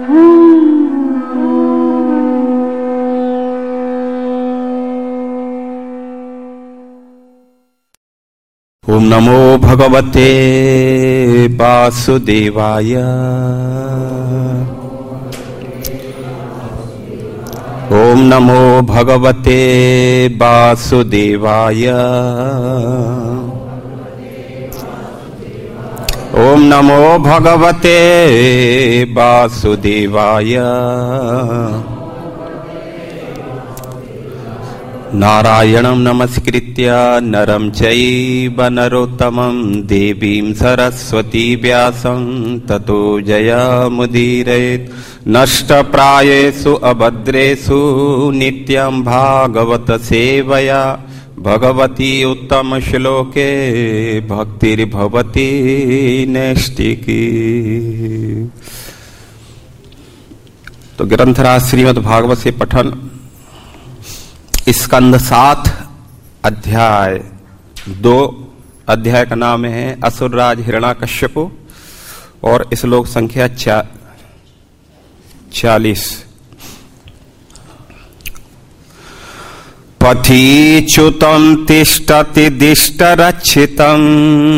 ओम नमो भगवते वासुदेवाय। ओम नमो भगवते वासुदेवाय। ओम नमो भगवते वासुदेवाय। नारायणं नमस्कृत्य नरं चैव नरोत्तमं देवीं सरस्वती व्यासं ततो जयमुदीरयेत्। नष्टप्रायेषु अभद्रेषु नित्यं भागवत सेवया भगवती उत्तम श्लोके भक्तिर्भवति नैष्टिकी। तो ग्रंथराज श्रीमद् भागवत से पठन स्कंद 7 अध्याय 2 अध्याय का नाम है असुरराज हिरण्याकश्यप और श्लोक संख्या 40। पथीच्युतं तिष्ठति दिष्टरक्षितम्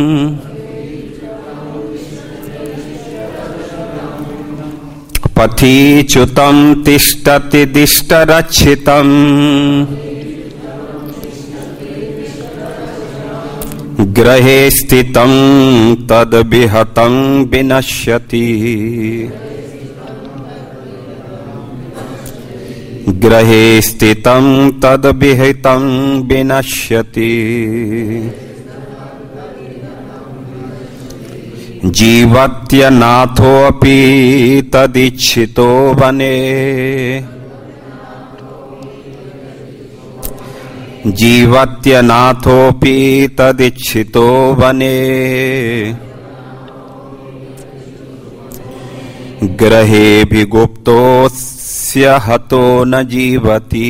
पथीच्युतं तिष्ठति दिष्टरक्षितम् गृहे स्थितं तद्विहतं विनश्यति। गृहे स्थितं तद्विहतं विनश्यति। जीवत्यनाथोऽपि तदिच्छितो वने। जीवत्यनाथोऽपि तदिच्छितो वने। गृहेऽभिगुप्तोऽस्य हतो न जीवति।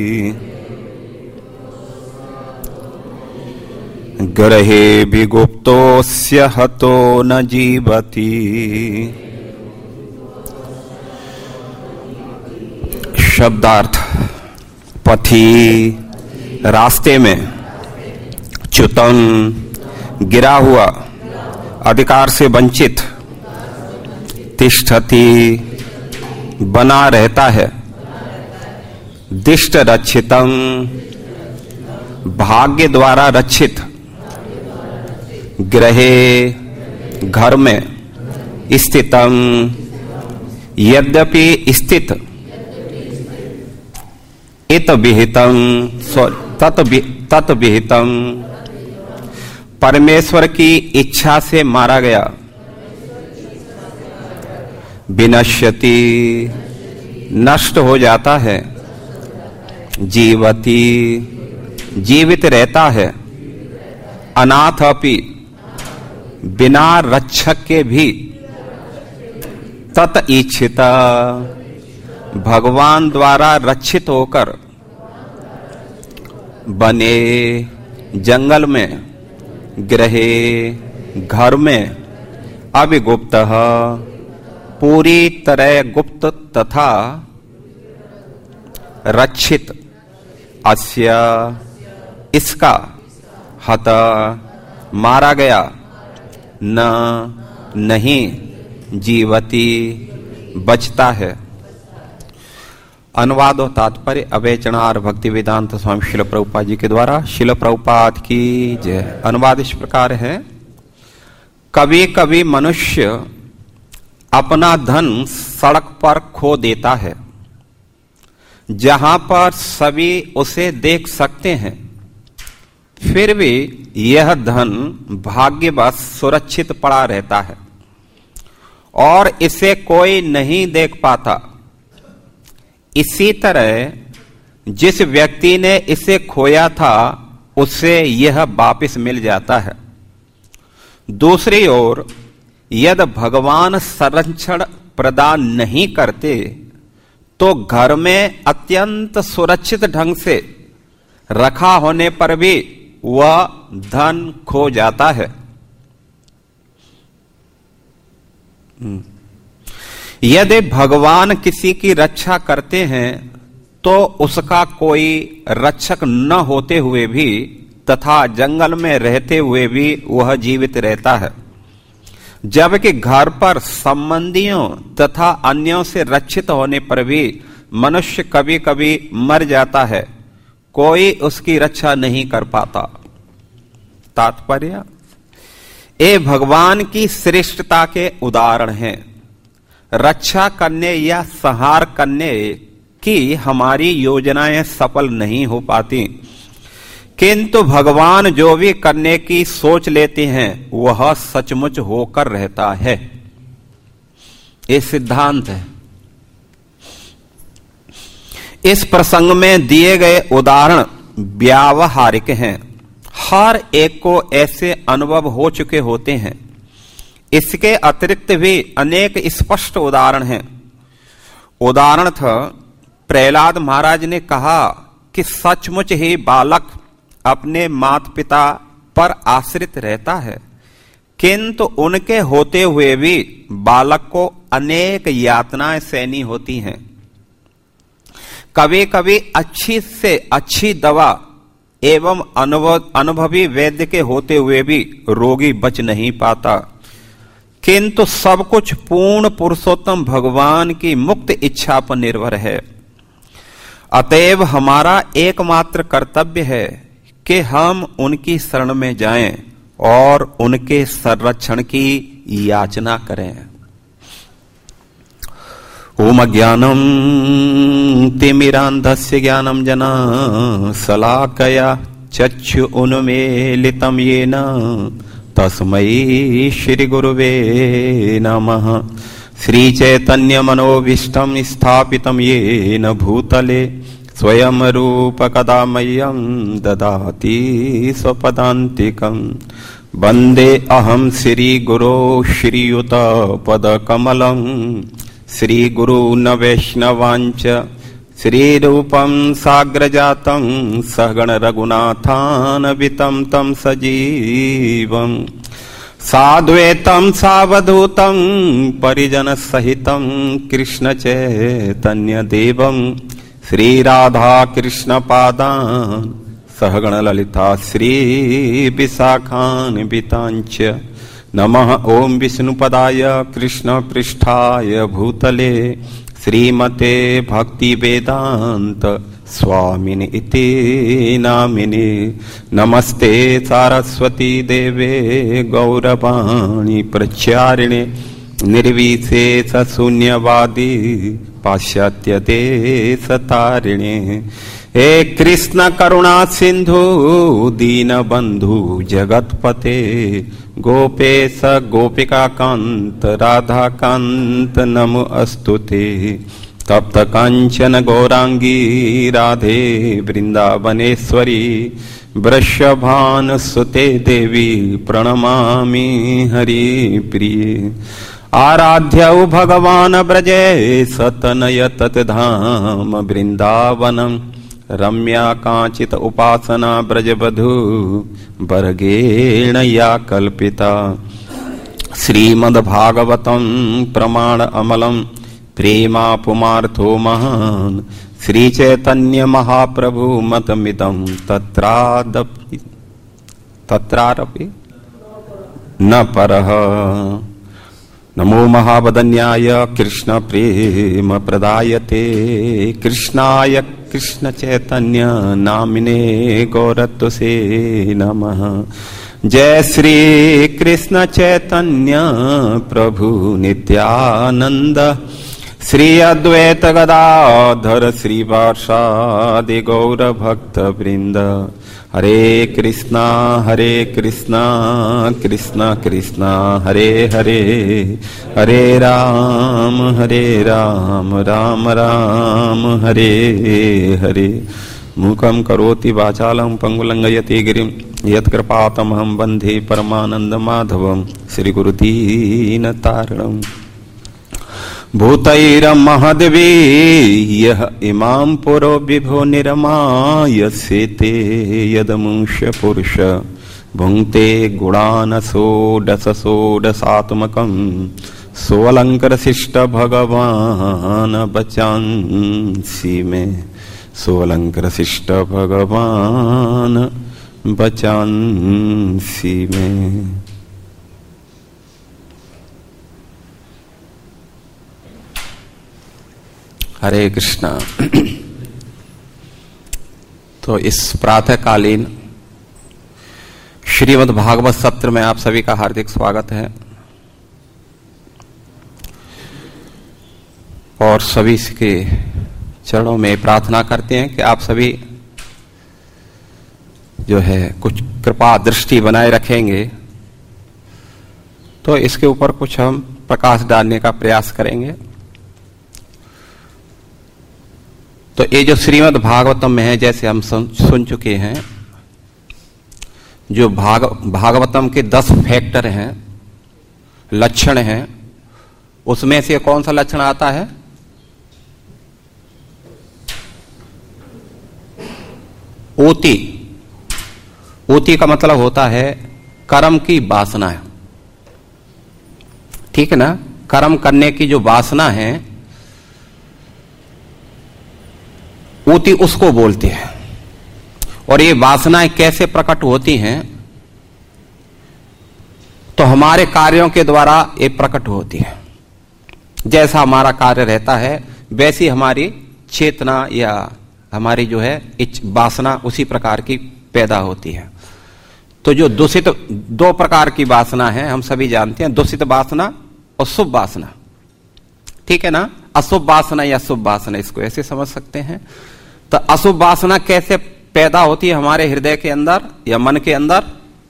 गृहेऽभिगुप्तोऽस्य हतो न जीवति। शब्दार्थ। पथि रास्ते में, च्युतम गिरा हुआ, अधिकार से वंचित, तिष्ठति बना रहता है, दिष्ट रक्षितम भाग्य द्वारा रक्षित, गृहे घर में, स्थितम यद्यपि स्थित, इतविहितम तत्विहितम परमेश्वर की इच्छा से मारा गया, विनश्यति नष्ट हो जाता है, जीवति जीवित रहता है, अनाथ अपि बिना रक्षक के भी, तत इच्छिता भगवान द्वारा रक्षित होकर, बने जंगल में, गृहे घर में, अभिगुप्त पूरी तरह गुप्त तथा रक्षित, अस्य इसका, हत मारा गया, न नहीं, जीवति बचता है। अनुवाद और तात्पर्य अवैचनार भक्ति वेदांत स्वामी शिल प्रभुपाद जी के द्वारा। शिल प्रभुपाद की जय। अनुवाद इस प्रकार है। कभी कभी मनुष्य अपना धन सड़क पर खो देता है, जहां पर सभी उसे देख सकते हैं, फिर भी यह धन भाग्यवश सुरक्षित पड़ा रहता है और इसे कोई नहीं देख पाता। इसी तरह जिस व्यक्ति ने इसे खोया था, उसे यह वापस मिल जाता है। दूसरी ओर यदि भगवान संरक्षण प्रदान नहीं करते, तो घर में अत्यंत सुरक्षित ढंग से रखा होने पर भी वह धन खो जाता है। यदि भगवान किसी की रक्षा करते हैं तो उसका कोई रक्षक न होते हुए भी तथा जंगल में रहते हुए भी वह जीवित रहता है, जबकि घर पर संबंधियों तथा अन्यों से रक्षित होने पर भी मनुष्य कभी कभी मर जाता है, कोई उसकी रक्षा नहीं कर पाता। तात्पर्य, ये भगवान की श्रेष्ठता के उदाहरण हैं। रक्षा करने या संहार करने की हमारी योजनाएं सफल नहीं हो पाती, किंतु भगवान जो भी करने की सोच लेते हैं वह सचमुच होकर रहता है। ये सिद्धांत है। इस प्रसंग में दिए गए उदाहरण व्यावहारिक हैं, हर एक को ऐसे अनुभव हो चुके होते हैं। इसके अतिरिक्त भी अनेक स्पष्ट उदाहरण हैं। उदाहरणतः प्रहलाद महाराज ने कहा कि सचमुच ही बालक अपने माता पिता पर आश्रित रहता है, किंतु उनके होते हुए भी बालक को अनेक यातनाएं सहनी होती हैं। कभी कभी अच्छी से अच्छी दवा एवं अनुभवी वैद्य के होते हुए भी रोगी बच नहीं पाता, किंतु सब कुछ पूर्ण पुरुषोत्तम भगवान की मुक्त इच्छा पर निर्भर है। अतएव हमारा एकमात्र कर्तव्य है कि हम उनकी शरण में जाएं और उनके संरक्षण की याचना करें। ओम ज्ञानम तिमिरांधस्य ज्ञानम जना शलाकया चक्षु उन्मीलितं येन तस्मै श्री गुरुवे नमः। श्री चैतन्य मनोभीष्टं स्थापितं येन भूतले स्वयं रूप कदा मह्यं ददाति स्वपदान्तिकं। वन्दे अहं श्री गुरो श्रीयुत पदकमलं। श्री गुरु न वैष्णवांच श्रीरूपं साग्रजातं सहगण रघुनाथान्वितं तं सजीवं साद्वैतं सावधूतं परिजन सहितं कृष्ण चैतन्य देवं श्री राधा कृष्ण पादान् सहगण ललिता श्री विशाखान्वितांच। नमः ओम विष्णुपदाय कृष्ण पृष्ठाय भूतले श्रीमते भक्ति वेदांत स्वामिनि इति नामिने। नमस्ते सारस्वती देवे गौरवाणी प्रचारिणे निर्विशेष शून्यवादी पाश्चात्य देश तारिणे। हे कृष्ण करुणा सिंधु दीन बंधु जगतपते गोपेश गोपिका कांत राधा कांत नमो अस्तुते। तप्त कांचन गौरांगी राधे वृंदावनेश्वरी वृषभान सुते देवी प्रणमामि हरि प्रिये। आराध्यौ भगवान ब्रजे सतनय ततधाम वृंदावनम रम्या कांचित उपासना ब्रजबधू वर्गेण या कल्पिता। श्रीमद्भागवतं प्रमाण अमलं प्रेमा पुमार्थो महान्। श्री चैतन्य महाप्रभु मतमिदं तत्रारपि न परः। नमो महावदन्याय कृष्ण प्रेम प्रदायते कृष्णाय कृष्ण चैतन्य नामिने गौरत्वसे नमः। जय श्री कृष्ण चैतन्य प्रभु नित्यानंद श्री अद्वैत गदाधर श्रीवासादि गौर भक्त वृंद। हरे कृष्णा कृष्णा कृष्णा हरे हरे हरे राम राम राम हरे हरे। मूकं करोति वाचालं पंगुलंघयति गिरिं यत्कृपातमहं वन्दे परमानंद माधवं श्रीगुरुदीनतारणम्। भूतैर्महद्भिः इमां पुरो विभो निरमायस्यते यदमुष्य पुरुष भुङ्क्ते गुणान् षोडशात्मकं सोऽलंकृत शिष्ट भगवान बचांसी में, सोऽलंकृत शिष्ट भगवान बचांसी में। हरे कृष्णा। तो इस प्रातःकालीन श्रीमद् भागवत सत्र में आप सभी का हार्दिक स्वागत है और सभी के चरणों में प्रार्थना करते हैं कि आप सभी जो है कुछ कृपा दृष्टि बनाए रखेंगे तो इसके ऊपर कुछ हम प्रकाश डालने का प्रयास करेंगे। तो ये जो श्रीमद् भागवतम में है, जैसे हम सुन चुके हैं, जो भागवतम के 10 फैक्टर हैं, लक्षण हैं, उसमें से कौन सा लक्षण आता है? ओति। ओति का मतलब होता है कर्म की वासना है, ठीक है ना। कर्म करने की जो वासना है ओति उसको बोलते हैं। और ये वासनाएं कैसे प्रकट होती हैं? तो हमारे कार्यों के द्वारा ये प्रकट होती है। जैसा हमारा कार्य रहता है वैसी हमारी चेतना या हमारी जो है वासना उसी प्रकार की पैदा होती है। तो जो दूषित 2 प्रकार की वासना है, हम सभी जानते हैं, दूषित वासना और शुभ वासना, ठीक है ना। अशुभ वासना या शुभ वासना, इसको ऐसे समझ सकते हैं। तो अशुभ वासना कैसे पैदा होती है हमारे हृदय के अंदर या मन के अंदर?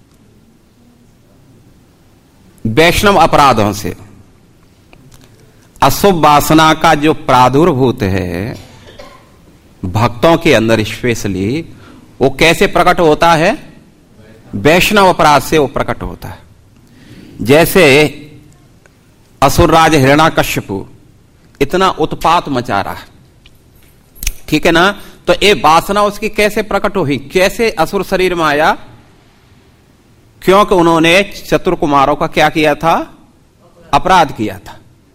वैष्णव अपराधों से। अशुभ वासना का जो प्रादुर्भूत है भक्तों के अंदर स्पेशली, वो कैसे प्रकट होता है? वैष्णव अपराध से वो प्रकट होता है। जैसे असुरराज हिरण्याकश्यपु इतना उत्पात मचा रहा है, ठीक है ना। तो ये वासना उसकी कैसे प्रकट हुई, कैसे असुर शरीर में आया? क्योंकि उन्होंने चतुर कुमारों का क्या किया था? अपराध किया था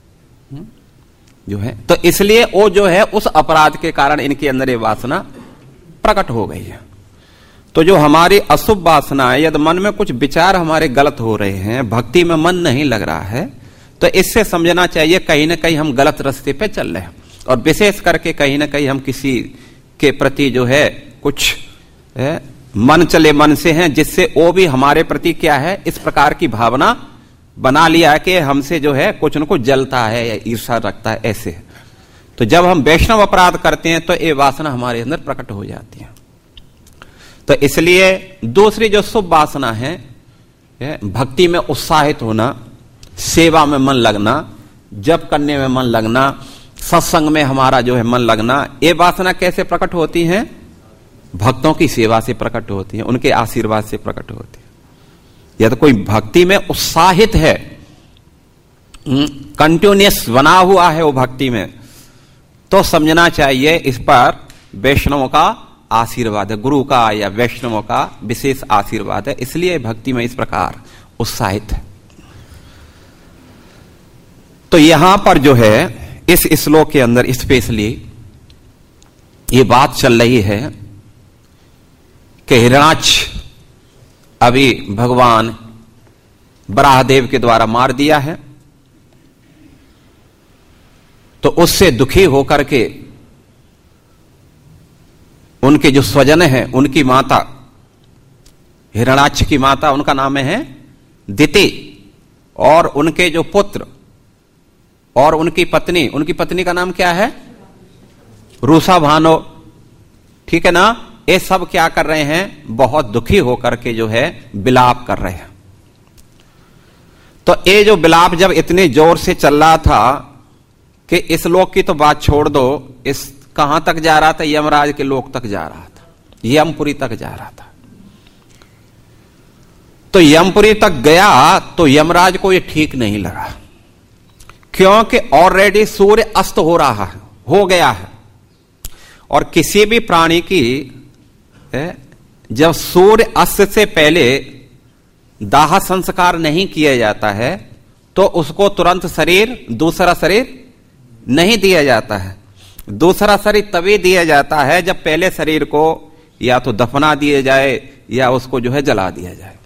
जो है। तो इसलिए वो जो है उस अपराध के कारण इनके अंदर ये वासना प्रकट हो गई है। तो जो हमारी अशुभ वासना है, यदि मन में कुछ विचार हमारे गलत हो रहे हैं, भक्ति में मन नहीं लग रहा है, तो इससे समझना चाहिए कहीं ना कहीं हम गलत रास्ते पे चल रहे हैं। और विशेष करके कहीं ना कहीं हम किसी के प्रति जो है कुछ मन चले मन से हैं, जिससे वो भी हमारे प्रति क्या है, इस प्रकार की भावना बना लिया कि हमसे जो है कुछ न कुछ जलता है या ईर्ष्या रखता है, ऐसे। तो जब हम वैष्णव अपराध करते हैं तो ये वासना हमारे अंदर प्रकट हो जाती है। तो इसलिए दूसरी जो शुभ वासना है, भक्ति में उत्साहित होना, सेवा में मन लगना, जप करने में मन लगना, सत्संग में हमारा जो है मन लगना, ये वासना कैसे प्रकट होती है? भक्तों की सेवा से प्रकट होती है, उनके आशीर्वाद से प्रकट होती है। या तो कोई भक्ति में उत्साहित है, कंटिन्यूअस बना हुआ है वो भक्ति में, तो समझना चाहिए इस पर वैष्णवों का आशीर्वाद है, गुरु का या वैष्णवों का विशेष आशीर्वाद है, इसलिए भक्ति में इस प्रकार उत्साहित है। तो यहां पर जो है इस श्लोक के अंदर स्पेशली ये बात चल रही है कि हिरण्याक्ष अभी भगवान बराहदेव के द्वारा मार दिया है। तो उससे दुखी होकर के उनके जो स्वजन हैं, उनकी माता, हिरण्याक्ष की माता, उनका नाम है दिति, और उनके जो पुत्र और उनकी पत्नी का नाम क्या है? रूसा भानो, ठीक है ना। ये सब क्या कर रहे हैं? बहुत दुखी होकर के जो है विलाप कर रहे हैं। तो ये जो विलाप जब इतने जोर से चल रहा था कि इस लोक की तो बात छोड़ दो, इस कहां तक जा रहा था? यमराज के लोक तक जा रहा था, यमपुरी तक जा रहा था। तो यमपुरी तक गया तो यमराज को ये ठीक नहीं लगा, क्योंकि ऑलरेडी सूर्य अस्त हो रहा है, हो गया है। और किसी भी प्राणी की जब सूर्य अस्त से पहले दाह संस्कार नहीं किया जाता है तो उसको तुरंत दूसरा शरीर नहीं दिया जाता है। दूसरा शरीर तभी दिया जाता है जब पहले शरीर को या तो दफना दिया जाए या उसको जो है जला दिया जाए।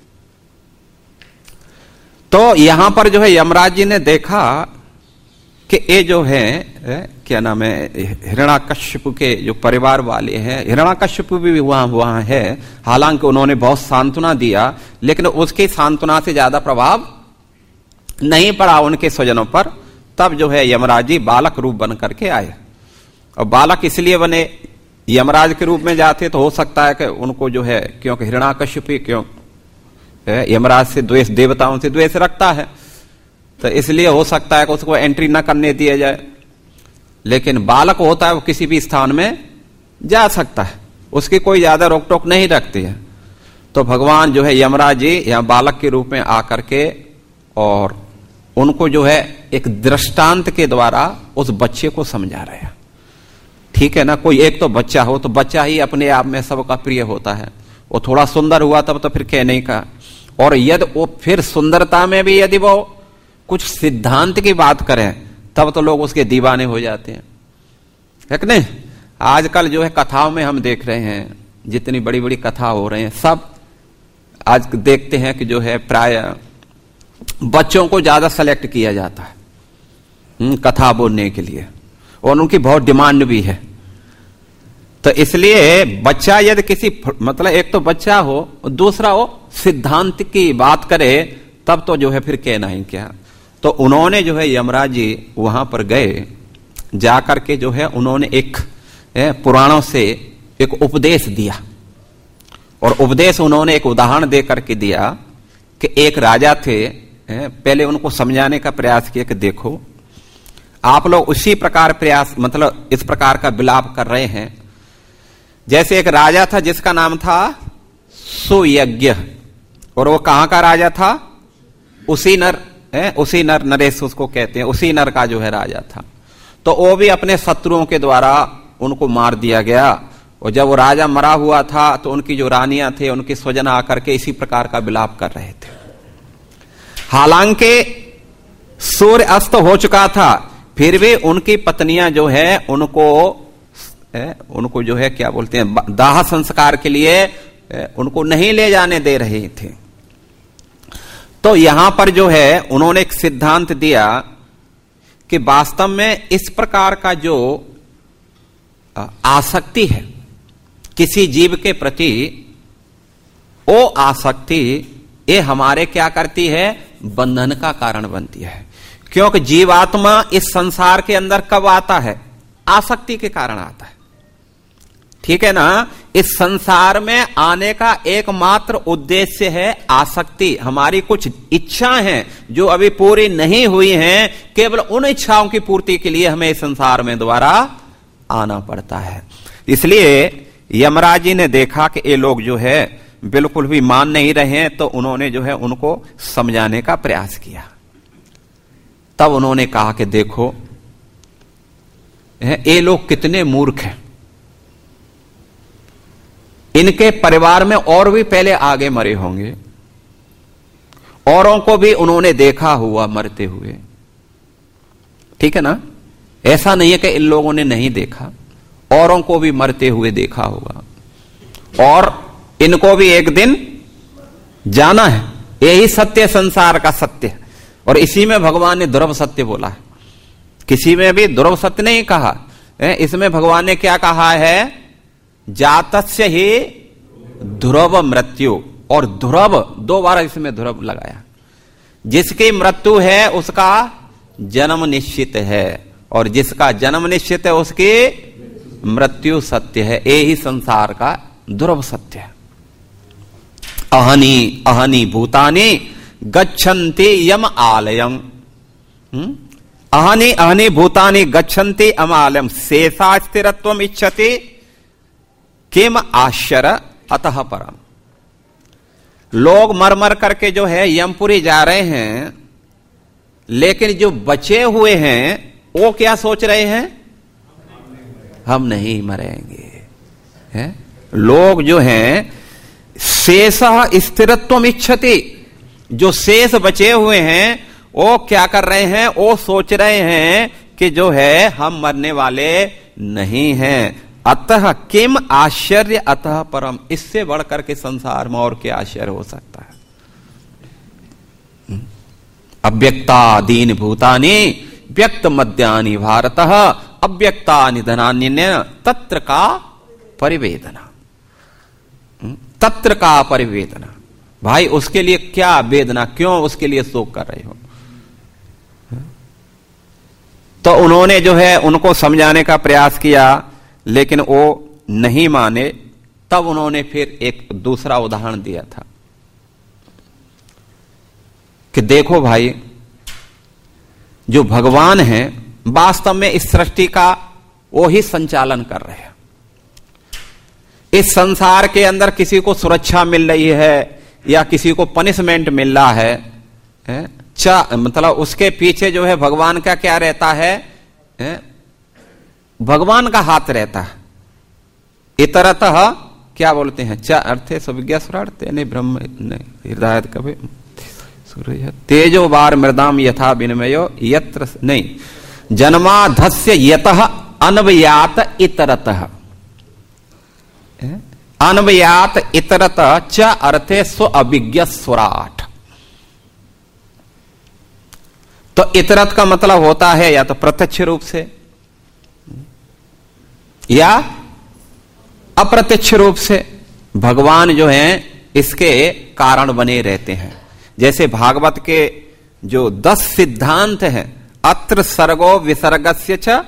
तो यहां पर जो है यमराज जी ने देखा कि ये जो है क्या नाम है, हिरण्याकश्यप के जो परिवार वाले हैं, हिरण्याकश्यप भी वहां है, हालांकि उन्होंने बहुत सांत्वना दिया, लेकिन उसकी सांत्वना से ज्यादा प्रभाव नहीं पड़ा उनके स्वजनों पर। तब जो है यमराज जी बालक रूप बन करके आए। और बालक इसलिए बने, यमराज के रूप में जाते तो हो सकता है कि उनको जो है, क्योंकि हिरण्याकश्यप क्यों यमराज से द्वेष, देवताओं से द्वेष रखता है, तो इसलिए हो सकता है कि उसको एंट्री न करने दिया जाए। लेकिन बालक होता है वो किसी भी स्थान में जा सकता है, उसकी कोई ज्यादा रोक टोक नहीं रखती है। तो भगवान जो है यमराज जी यहां बालक के रूप में आकर के और उनको जो है एक दृष्टांत के द्वारा उस बच्चे को समझा रहे हैं। ठीक है ना, कोई एक तो बच्चा हो तो बच्चा ही अपने आप में सबका प्रिय होता है। वो थोड़ा सुंदर हुआ तब तो फिर कहने का, और यदि वो फिर सुंदरता में भी यदि वो कुछ सिद्धांत की बात करें तब तो लोग उसके दीवाने हो जाते हैं, है कि नहीं। आजकल जो है कथाओं में हम देख रहे हैं, जितनी बड़ी बड़ी कथा हो रहे हैं, सब आज देखते हैं कि जो है प्राय बच्चों को ज्यादा सेलेक्ट किया जाता है कथा बोलने के लिए, और उनकी बहुत डिमांड भी है। तो इसलिए बच्चा यदि किसी, मतलब एक तो बच्चा हो, दूसरा वो सिद्धांत की बात करे, तब तो जो है फिर कहना ही क्या। तो उन्होंने जो है यमराज जी वहां पर गए, जाकर के जो है उन्होंने एक पुराणों से एक उपदेश दिया। और उपदेश उन्होंने एक उदाहरण दे करके दिया कि एक राजा थे, पहले उनको समझाने का प्रयास किया कि देखो आप लोग उसी प्रकार प्रयास, मतलब इस प्रकार का विलाप कर रहे हैं। जैसे एक राजा था जिसका नाम था सुयज्ञ, और वो कहां का राजा था, उसी नर नरेश उसको कहते हैं, उसी नर का जो है राजा था। तो वो भी अपने शत्रुओं के द्वारा उनको मार दिया गया। और जब वो राजा मरा हुआ था तो उनकी जो रानियां थे, उनके स्वजन आकर के इसी प्रकार का विलाप कर रहे थे। हालांकि सूर्य अस्त हो चुका था, फिर भी उनकी पत्नियां जो है उनको जो है क्या बोलते हैं, दाह संस्कार के लिए उनको नहीं ले जाने दे रहे थे। तो यहां पर जो है उन्होंने एक सिद्धांत दिया कि वास्तव में इस प्रकार का जो आसक्ति है किसी जीव के प्रति, वो आसक्ति ये हमारे क्या करती है, बंधन का कारण बनती है। क्योंकि जीवात्मा इस संसार के अंदर कब आता है, आसक्ति के कारण आता है। ठीक है ना, इस संसार में आने का एकमात्र उद्देश्य है आसक्ति। हमारी कुछ इच्छाएं हैं जो अभी पूरी नहीं हुई हैं, केवल उन इच्छाओं की पूर्ति के लिए हमें इस संसार में दोबारा आना पड़ता है। इसलिए यमराज जी ने देखा कि ये लोग जो है बिल्कुल भी मान नहीं रहे हैं, तो उन्होंने जो है उनको समझाने का प्रयास किया। तब उन्होंने कहा कि देखो ये लोग कितने मूर्ख हैं, इनके परिवार में और भी पहले आगे मरे होंगे, औरों को भी उन्होंने देखा हुआ मरते हुए। ठीक है ना, ऐसा नहीं है कि इन लोगों ने नहीं देखा, औरों को भी मरते हुए देखा होगा, और इनको भी एक दिन जाना है। यही सत्य संसार का सत्य है, और इसी में भगवान ने ध्रुव सत्य बोला है, किसी में भी ध्रुव सत्य नहीं कहा। इसमें भगवान ने क्या कहा है, जातस्य ही ध्रुव मृत्यु, और ध्रुव दो बार इसमें ध्रुव लगाया। जिसकी मृत्यु है उसका जन्म निश्चित है, और जिसका जन्म निश्चित है उसकी मृत्यु सत्य है। यही संसार का ध्रुव सत्य है। अहनी अहनी भूतानि गच्छन्ति यम आलयम, अहनी अहनी भूतानि गच्छन्ति यम आलयम, शेषा स्थिरत्वम इच्छति किम आश्चर्य अतः परम। लोग मर मर करके जो है यमपुरी जा रहे हैं, लेकिन जो बचे हुए हैं वो क्या सोच रहे हैं, हम नहीं मरेंगे। है? लोग जो हैं शेष स्थिरत्वम इच्छति, जो शेष बचे हुए हैं वो क्या कर रहे हैं, वो सोच रहे हैं कि जो है हम मरने वाले नहीं हैं। अतः किम आश्चर्य अतः परम, इससे बढ़कर के संसार में और क्या आश्चर्य हो सकता है। अव्यक्तादीनि भूतानि व्यक्त मध्यानि भारतः अव्यक्ता निधनान्य तत्र का परिवेदना, तत्र का परिवेदना। भाई उसके लिए क्या वेदना, क्यों उसके लिए शोक कर रहे हो। तो उन्होंने जो है उनको समझाने का प्रयास किया, लेकिन वो नहीं माने। तब उन्होंने फिर एक दूसरा उदाहरण दिया था कि देखो भाई, जो भगवान हैं वास्तव में इस सृष्टि का वो ही संचालन कर रहे हैं। इस संसार के अंदर किसी को सुरक्षा मिल रही है या किसी को पनिशमेंट मिल रहा है, मतलब उसके पीछे जो है भगवान का क्या रहता है, भगवान का हाथ रहता है। इतरतः क्या बोलते हैं, च अर्थे सुविज्ञा सुरार्थे नहीं ब्रह्म हृदय कभी सूर्य तेजो बार मृदाम यथा विनिमयो यत्र नहीं जन्माधस्य यतः अनवयात इतरतः, अनवयात इतरतः च अर्थे स्व अभिज्ञ स्वराट। तो इतरत का मतलब होता है या तो प्रत्यक्ष रूप से या अप्रत्यक्ष रूप से। भगवान जो है इसके कारण बने रहते हैं। जैसे भागवत के जो 10 सिद्धांत हैं, अत्र सर्गो विसर्गस्य च,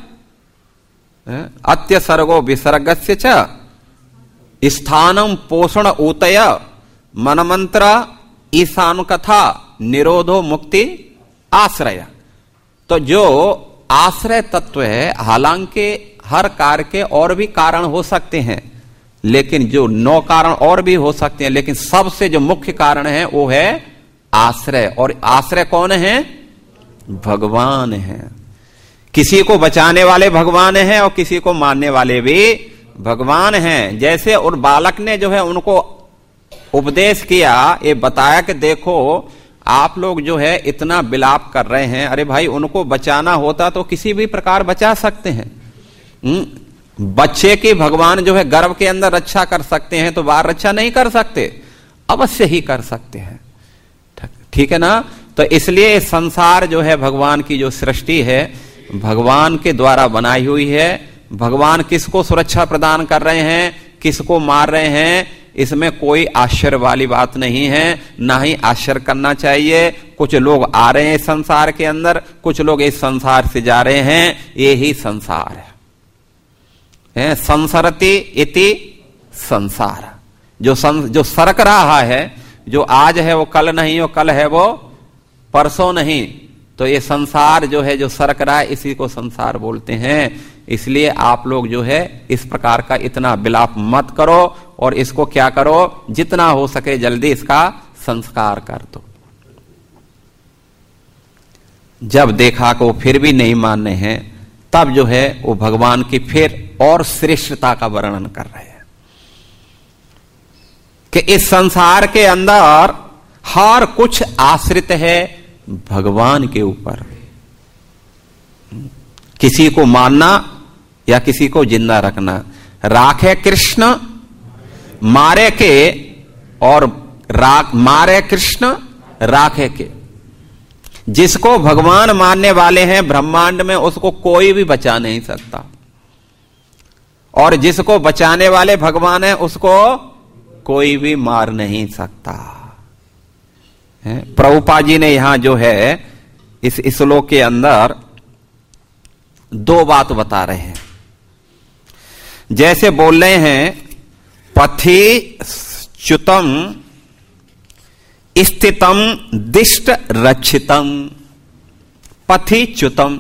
अत्य सर्गो विसर्गस्य च, स्थानम पोषण ऊतय मनमंत्र ईशान कथा निरोधो मुक्ति आश्रय। तो जो आश्रय तत्व है, हालांकि हर कार्य के और भी कारण हो सकते हैं, लेकिन जो 9 कारण और भी हो सकते हैं, लेकिन सबसे जो मुख्य कारण है वो है आश्रय। और आश्रय कौन है, भगवान है। किसी को बचाने वाले भगवान हैं और किसी को मारने वाले भी भगवान हैं। जैसे और बालक ने जो है उनको उपदेश किया, ये बताया कि देखो आप लोग जो है इतना विलाप कर रहे हैं, अरे भाई उनको बचाना होता तो किसी भी प्रकार बचा सकते हैं। बच्चे की भगवान जो है गर्भ के अंदर रक्षा कर सकते हैं, तो बाहर रक्षा नहीं कर सकते, अवश्य ही कर सकते हैं। ठीक है ना। तो इसलिए संसार जो है भगवान की जो सृष्टि है, भगवान के द्वारा बनाई हुई है। भगवान किसको सुरक्षा प्रदान कर रहे हैं, किसको मार रहे हैं, इसमें कोई आश्चर्य वाली बात नहीं है, ना ही आश्चर्य करना चाहिए। कुछ लोग आ रहे हैं इस संसार के अंदर, कुछ लोग इस संसार से जा रहे हैं, ये ही संसार है। संसरति इति संसार, जो सरक रहा है, जो आज है वो कल नहीं, वो कल है वो परसों नहीं। तो ये संसार जो है, जो सरक रहा है, इसी को संसार बोलते हैं। इसलिए आप लोग जो है इस प्रकार का इतना विलाप मत करो और इसको क्या करो, जितना हो सके जल्दी इसका संस्कार कर दो। जब देखा कि वो फिर भी नहीं मानने हैं, तब जो है वो भगवान की फिर और श्रेष्ठता का वर्णन कर रहे हैं कि इस संसार के अंदर हर कुछ आश्रित है भगवान के ऊपर। किसी को मारना या किसी को जिंदा रखना, राखे कृष्ण मारे के और मारे कृष्ण राखे के। जिसको भगवान मानने वाले हैं ब्रह्मांड में, उसको कोई भी बचा नहीं सकता, और जिसको बचाने वाले भगवान है उसको कोई भी मार नहीं सकता। प्रभुपाद जी ने यहां जो है इस श्लोक के अंदर 2 बात बता रहे हैं। जैसे बोल रहे हैं पथि च्युतम स्थितम दिष्ट रक्षितम। पथि च्युतम,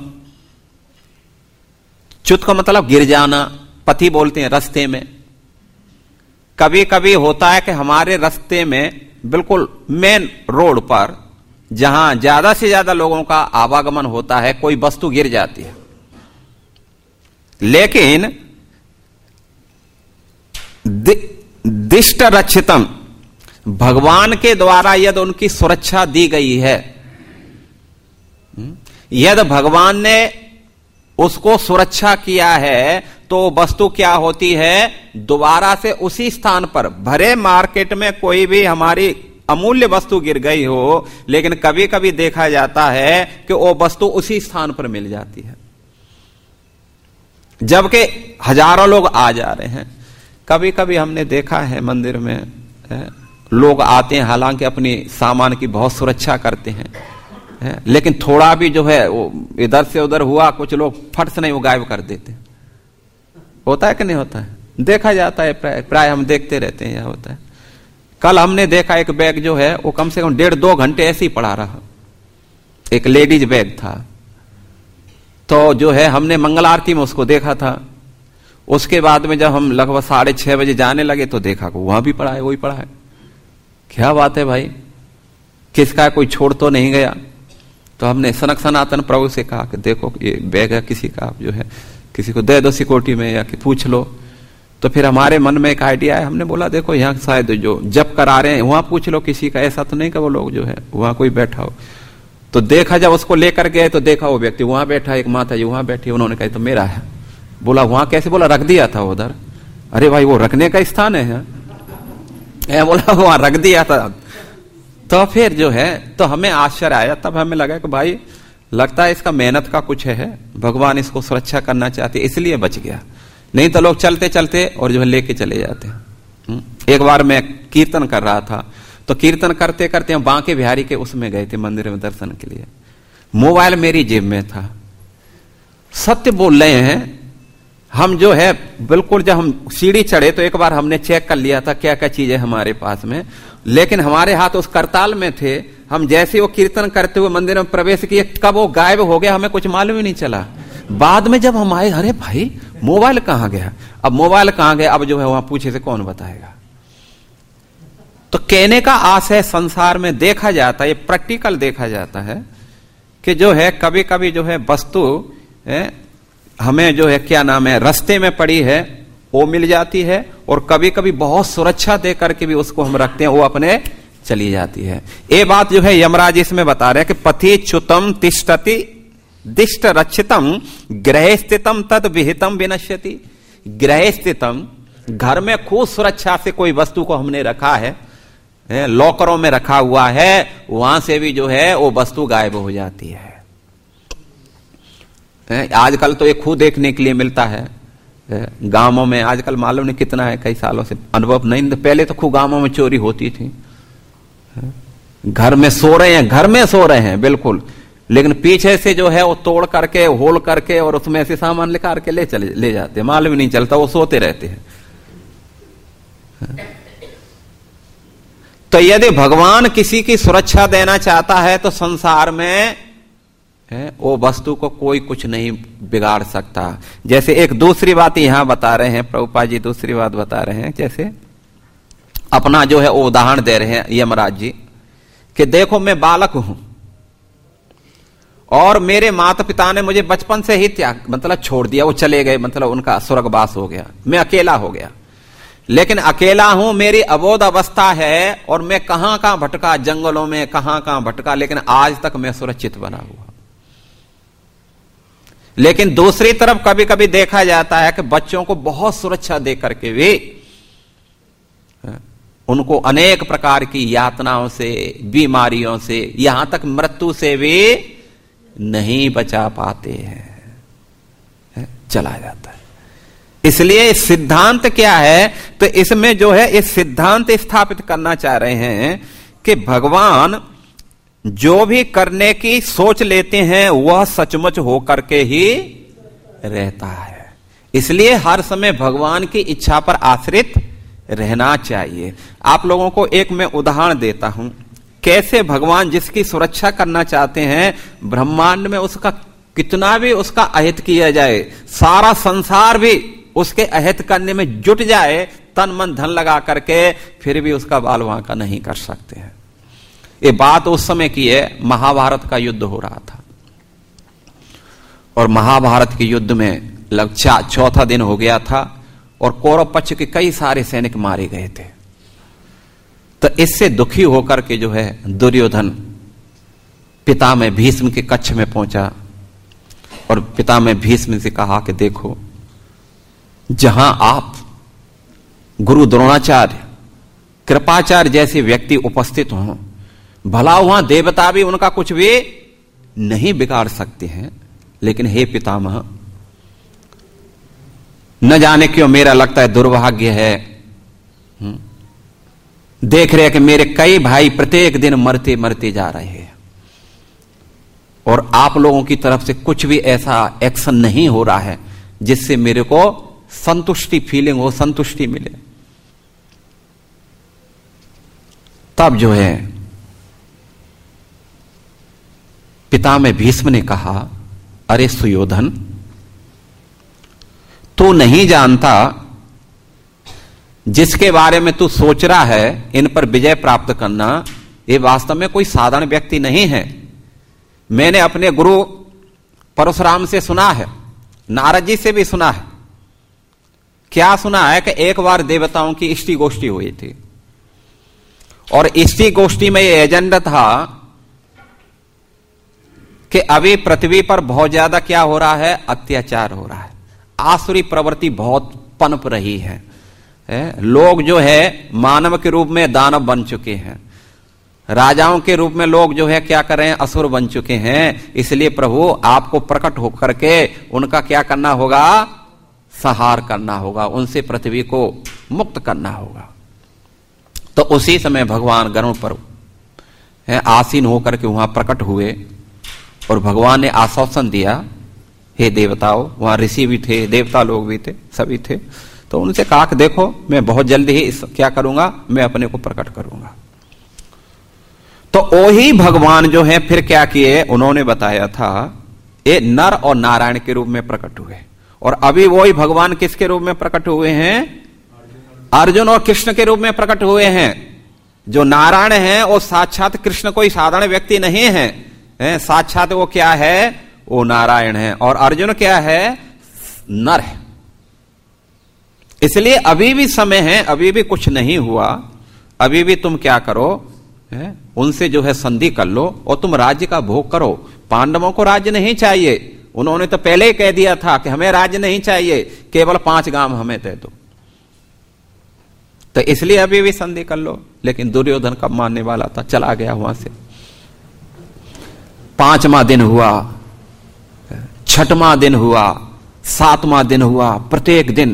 च्युत का मतलब गिर जाना, पथि बोलते हैं रास्ते में। कभी कभी होता है कि हमारे रास्ते में बिल्कुल मेन रोड पर, जहां ज्यादा से ज्यादा लोगों का आवागमन होता है, कोई वस्तु गिर जाती है, लेकिन दिष्ट रक्षितम, भगवान के द्वारा यदि उनकी सुरक्षा दी गई है यदि भगवान ने उसको सुरक्षा किया है तो वस्तु क्या होती है, दोबारा से उसी स्थान पर, भरे मार्केट में कोई भी हमारी अमूल्य वस्तु गिर गई हो, लेकिन कभी कभी देखा जाता है कि वो वस्तु उसी स्थान पर मिल जाती है, जबकि हजारों लोग आ जा रहे हैं। कभी कभी हमने देखा है मंदिर में लोग आते हैं, हालांकि अपनी सामान की बहुत सुरक्षा करते हैं, लेकिन थोड़ा भी जो है वो इधर से उधर हुआ, कुछ लोग फट से नहीं वो गायब कर देते। होता है कि नहीं होता है? देखा जाता है, प्राय हम देखते रहते हैं, यह होता है। कल हमने देखा एक बैग जो है वो कम से कम 1.5-2 घंटे ऐसे ही पड़ा रहा, एक लेडीज बैग था। तो जो है हमने मंगल आरती में उसको देखा था। उसके बाद में जब हम लगभग 6:30 बजे जाने लगे तो देखा को वहां भी पड़ा है, वही पड़ा है। क्या बात है भाई, किसका कोई छोड़ तो नहीं गया? तो हमने सनक सनातन प्रभु से कहा कि देखो ये बैग है किसी का, आप जो है किसी को दे दो सिक्योरिटी में या कि पूछ लो। तो फिर हमारे मन में एक आइडिया है, हमने बोला देखो यहाँ शायद जो जब करा रहे हैं वहां पूछ लो किसी का, ऐसा तो नहीं कि वो लोग जो है वहां कोई बैठा हो। तो देखा, जब उसको लेकर गए तो देखा वो व्यक्ति वहां बैठा, एक माता जी वहां बैठी, उन्होंने कहा तो मेरा है। बोला वहां कैसे? बोला रख दिया था उधर। अरे भाई वो रखने का स्थान है, बोला वहां रख दिया था। तो फिर जो है तो हमें आश्चर्य आया, तब हमें लगा कि भाई लगता है इसका मेहनत का कुछ है, भगवान इसको सुरक्षा करना चाहते इसलिए बच गया, नहीं तो लोग चलते चलते और जो है लेके चले जाते हैं। एक बार मैं कीर्तन कर रहा था, तो कीर्तन करते करते हम बांके बिहारी के उसमें गए थे मंदिर में दर्शन के लिए। मोबाइल मेरी जेब में था। सत्य बोल रहे हैं हम, जो है बिल्कुल जब हम सीढ़ी चढ़े तो एक बार हमने चेक कर लिया था क्या क्या चीजें हमारे पास में, लेकिन हमारे हाथ उस करताल में थे। हम जैसे वो कीर्तन करते हुए मंदिर में प्रवेश किए, कब वो गायब हो गया हमें कुछ मालूम ही नहीं चला। बाद में जब हम आए, अरे भाई मोबाइल कहां गया? अब मोबाइल कहां गया, अब जो है वहां पूछे से कौन बताएगा? तो कहने का आशय संसार में देखा जाता है, ये प्रैक्टिकल देखा जाता है कि जो है कभी कभी जो है वस्तु हमें जो है क्या नाम है रास्ते में पड़ी है वो मिल जाती है, और कभी कभी बहुत सुरक्षा दे करके भी उसको हम रखते हैं, वो अपने चली जाती है। ये बात जो है यमराज इसमें बता रहे हैं कि पथि च्युतम तिष्ठति दिष्ट रक्षितम गृह स्थितम तद विहितम विनश्यति। गृह स्थितम, घर में खूब सुरक्षा से कोई वस्तु को हमने रखा है, लॉकरों में रखा हुआ है, वहां से भी जो है वो वस्तु गायब हो जाती है। आजकल तो ये खूब देखने के लिए मिलता है गांवों में, आजकल मालूम नहीं कितना है, कई सालों से अनुभव नहीं, पहले तो खूब गांवों में चोरी होती थी। घर में सो रहे हैं, घर में सो रहे हैं बिल्कुल, लेकिन पीछे से जो है वो तोड़ करके होल करके और उसमें से सामान लेकर के ले जाते, मालूम नहीं चलता, वो सोते रहते हैं। तो यदि भगवान किसी की सुरक्षा देना चाहता है तो संसार में वो वस्तु को कोई कुछ नहीं बिगाड़ सकता। जैसे एक दूसरी बात यहां बता रहे हैं प्रभुपाद जी, दूसरी बात बता रहे हैं, जैसे अपना जो है वो उदाहरण दे रहे हैं यमराज जी कि देखो मैं बालक हूं और मेरे माता पिता ने मुझे बचपन से ही त्याग मतलब छोड़ दिया, वो चले गए, मतलब उनका स्वर्गवास हो गया, मैं अकेला हो गया। लेकिन अकेला हूं, मेरी अबोध अवस्था है और मैं कहां कहां भटका, जंगलों में कहां कहां भटका, लेकिन आज तक मैं सुरक्षित बना हुआ। लेकिन दूसरी तरफ कभी कभी देखा जाता है कि बच्चों को बहुत सुरक्षा दे करके भी उनको अनेक प्रकार की यातनाओं से, बीमारियों से, यहां तक मृत्यु से भी नहीं बचा पाते हैं, चला जाता है। इसलिए सिद्धांत क्या है, तो इसमें जो है इस सिद्धांत स्थापित करना चाह रहे हैं कि भगवान जो भी करने की सोच लेते हैं वह सचमुच होकर के ही रहता है। इसलिए हर समय भगवान की इच्छा पर आश्रित रहना चाहिए। आप लोगों को एक मैं उदाहरण देता हूं, कैसे भगवान जिसकी सुरक्षा करना चाहते हैं, ब्रह्मांड में उसका कितना भी उसका अहित किया जाए, सारा संसार भी उसके अहित करने में जुट जाए, तन मन धन लगा करके, फिर भी उसका बाल वांका नहीं कर सकते हैं। ये बात उस समय की है, महाभारत का युद्ध हो रहा था और महाभारत के युद्ध में लगभग चौथा दिन हो गया था और कौरव पक्ष के कई सारे सैनिक मारे गए थे। तो इससे दुखी होकर के जो है दुर्योधन पितामह भीष्म के कक्ष में पहुंचा और पितामह भीष्म से कहा कि देखो, जहां आप गुरु द्रोणाचार्य, कृपाचार्य जैसे व्यक्ति उपस्थित हों, भला वहां देवता भी उनका कुछ भी नहीं बिगाड़ सकते हैं, लेकिन हे पितामह, न जाने क्यों मेरा लगता है दुर्भाग्य है, देख रहे हैं कि मेरे कई भाई प्रत्येक दिन मरते मरते जा रहे हैं और आप लोगों की तरफ से कुछ भी ऐसा एक्शन नहीं हो रहा है जिससे मेरे को संतुष्टि फीलिंग हो, संतुष्टि मिले। तब जो है पितामह भीष्म ने कहा, अरे सुयोधन, तू नहीं जानता, जिसके बारे में तू सोच रहा है इन पर विजय प्राप्त करना, ये वास्तव में कोई साधारण व्यक्ति नहीं है। मैंने अपने गुरु परशुराम से सुना है, नारद जी से भी सुना है। क्या सुना है कि एक बार देवताओं की इष्टि गोष्ठी हुई थी और इष्टि गोष्ठी में यह एजेंडा था कि अभी पृथ्वी पर बहुत ज्यादा क्या हो रहा है, अत्याचार हो रहा है, आसुरी प्रवृत्ति बहुत पनप रही है, लोग जो है मानव के रूप में दानव बन चुके हैं, राजाओं के रूप में लोग जो है क्या कर रहे हैं, असुर बन चुके हैं। इसलिए प्रभु आपको प्रकट होकर के उनका क्या करना होगा, संहार करना होगा, उनसे पृथ्वी को मुक्त करना होगा। तो उसी समय भगवान गरुड़ पर आसीन होकर के वहां प्रकट हुए और भगवान ने आश्वासन दिया, हे देवताओं, वहां ऋषि भी थे, देवता लोग भी थे, सभी थे। तो उनसे कहा कि देखो, मैं बहुत जल्दी ही क्या करूंगा, मैं अपने को प्रकट करूंगा। तो वही भगवान जो है फिर क्या किए, उन्होंने बताया था, ये नर और नारायण के रूप में प्रकट हुए। और अभी वही भगवान किसके रूप में प्रकट हुए हैं, अर्जुन और कृष्ण के रूप में प्रकट हुए हैं। जो नारायण है वो साक्षात कृष्ण कोई साधारण व्यक्ति नहीं है, साक्षात वो क्या है, वो नारायण है। और अर्जुन क्या है, नर है। इसलिए अभी भी समय है, अभी भी कुछ नहीं हुआ, अभी भी तुम क्या करो, उनसे जो है संधि कर लो और तुम राज्य का भोग करो। पांडवों को राज्य नहीं चाहिए, उन्होंने तो पहले ही कह दिया था कि हमें राज्य नहीं चाहिए, केवल 5 गांव हमें दे दो। तो इसलिए अभी भी संधि कर लो। लेकिन दुर्योधन कब मानने वाला था, चला गया वहां से। 5वां दिन हुआ, 6वां दिन हुआ, 7वां दिन हुआ, प्रत्येक दिन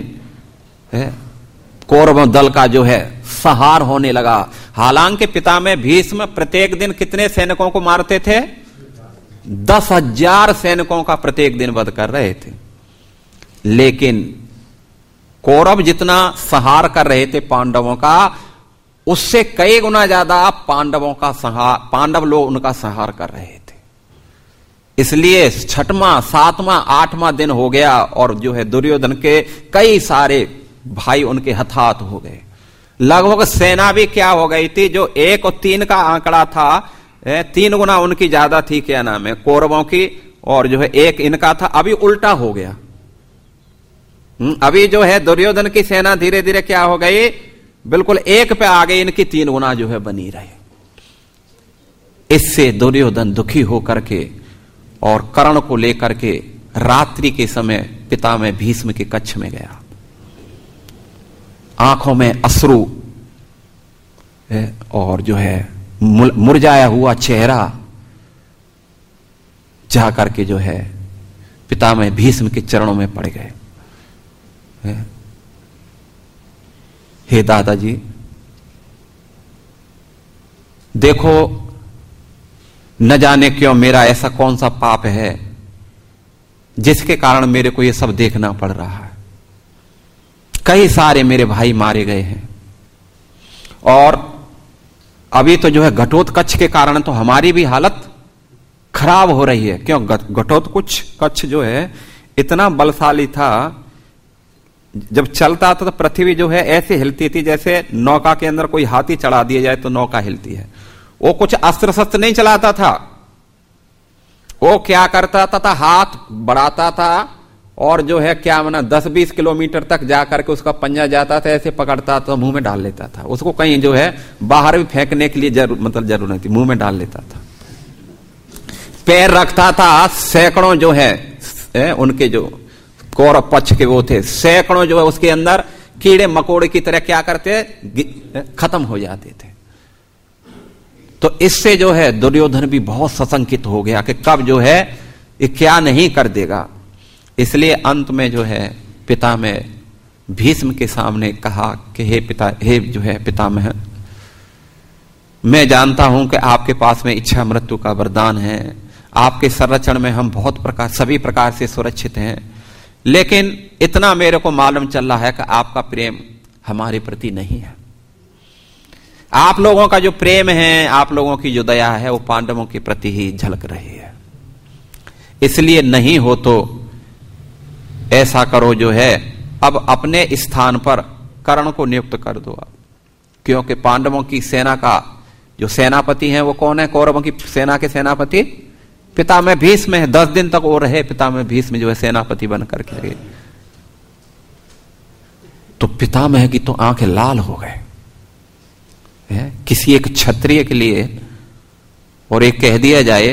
कौरव दल का जो है संहार होने लगा। हालांकि पितामह भीष्म प्रत्येक दिन कितने सैनिकों को मारते थे, 10,000 सैनिकों का प्रत्येक दिन वध कर रहे थे। लेकिन कौरव जितना संहार कर रहे थे पांडवों का, उससे कई गुना ज्यादा पांडव लोग उनका संहार कर रहे थे। इसलिए 6वां, 7वां, 8वां दिन हो गया और जो है दुर्योधन के कई सारे भाई उनके हताहत हो गए। लगभग सेना भी क्या हो गई थी, जो 1 और 3 का आंकड़ा था, 3 गुना उनकी ज्यादा थी, क्या नाम है, कौरवों की, और जो है 1 इनका था। अभी उल्टा हो गया। अभी जो है दुर्योधन की सेना धीरे धीरे क्या हो गई, बिल्कुल 1 पे आ गई, इनकी 3 गुना जो है बनी रही। इससे दुर्योधन दुखी होकर के और कर्ण को लेकर के रात्रि के समय पितामह भीष्म के कक्ष में गया। आंखों में अश्रु और जो है मुरझाया हुआ चेहरा, जाकर के जो है पितामह भीष्म के चरणों में पड़ गए। हे दादाजी, देखो, न जाने क्यों मेरा ऐसा कौन सा पाप है जिसके कारण मेरे को ये सब देखना पड़ रहा है। कई सारे मेरे भाई मारे गए हैं और अभी तो जो है घटोत्कच के कारण तो हमारी भी हालत खराब हो रही है। क्यों, घटोत्कच जो है इतना बलशाली था, जब चलता था तो पृथ्वी जो है ऐसे हिलती थी जैसे नौका के अंदर कोई हाथी चढ़ा दिया जाए तो नौका हिलती है। वो कुछ अस्त्र शस्त्र नहीं चलाता था, वो क्या करता था, हाथ बढ़ाता था और जो है क्या माना 10-20 किलोमीटर तक जाकर के उसका पंजा जाता था, ऐसे पकड़ता था, मुंह में डाल लेता था। उसको कहीं जो है बाहर भी फेंकने के लिए जरूरत नहीं थी, मुंह में डाल लेता था। पैर रखता था, सैकड़ों जो है उनके जो कौरव पक्ष के वो थे, सैकड़ों जो है उसके अंदर कीड़े मकोड़े की तरह क्या करते, खत्म हो जाते थे। तो इससे जो है दुर्योधन भी बहुत सशंकित हो गया कि कब जो है ये क्या नहीं कर देगा। इसलिए अंत में जो है पिता में भीष्म के सामने कहा कि हे पिता, हे जो है पितामह, मैं जानता हूं कि आपके पास में इच्छा मृत्यु का वरदान है, आपके संरक्षण में हम बहुत प्रकार सभी प्रकार से सुरक्षित हैं, लेकिन इतना मेरे को मालूम चल रहा है कि आपका प्रेम हमारे प्रति नहीं है। आप लोगों का जो प्रेम है, आप लोगों की जो दया है, वो पांडवों के प्रति ही झलक रही है। इसलिए नहीं हो तो ऐसा करो जो है, अब अपने स्थान पर कर्ण को नियुक्त कर दो आप, क्योंकि पांडवों की सेना का जो सेनापति है वो कौन है? कौरवों की सेना के सेनापति पितामह भीष्म है। 10 दिन तक वो रहे पितामह भीष्म जो है सेनापति बन करके रहे। तो पितामह की तो आंखें लाल हो गए किसी एक क्षत्रिय के लिए, और एक कह दिया जाए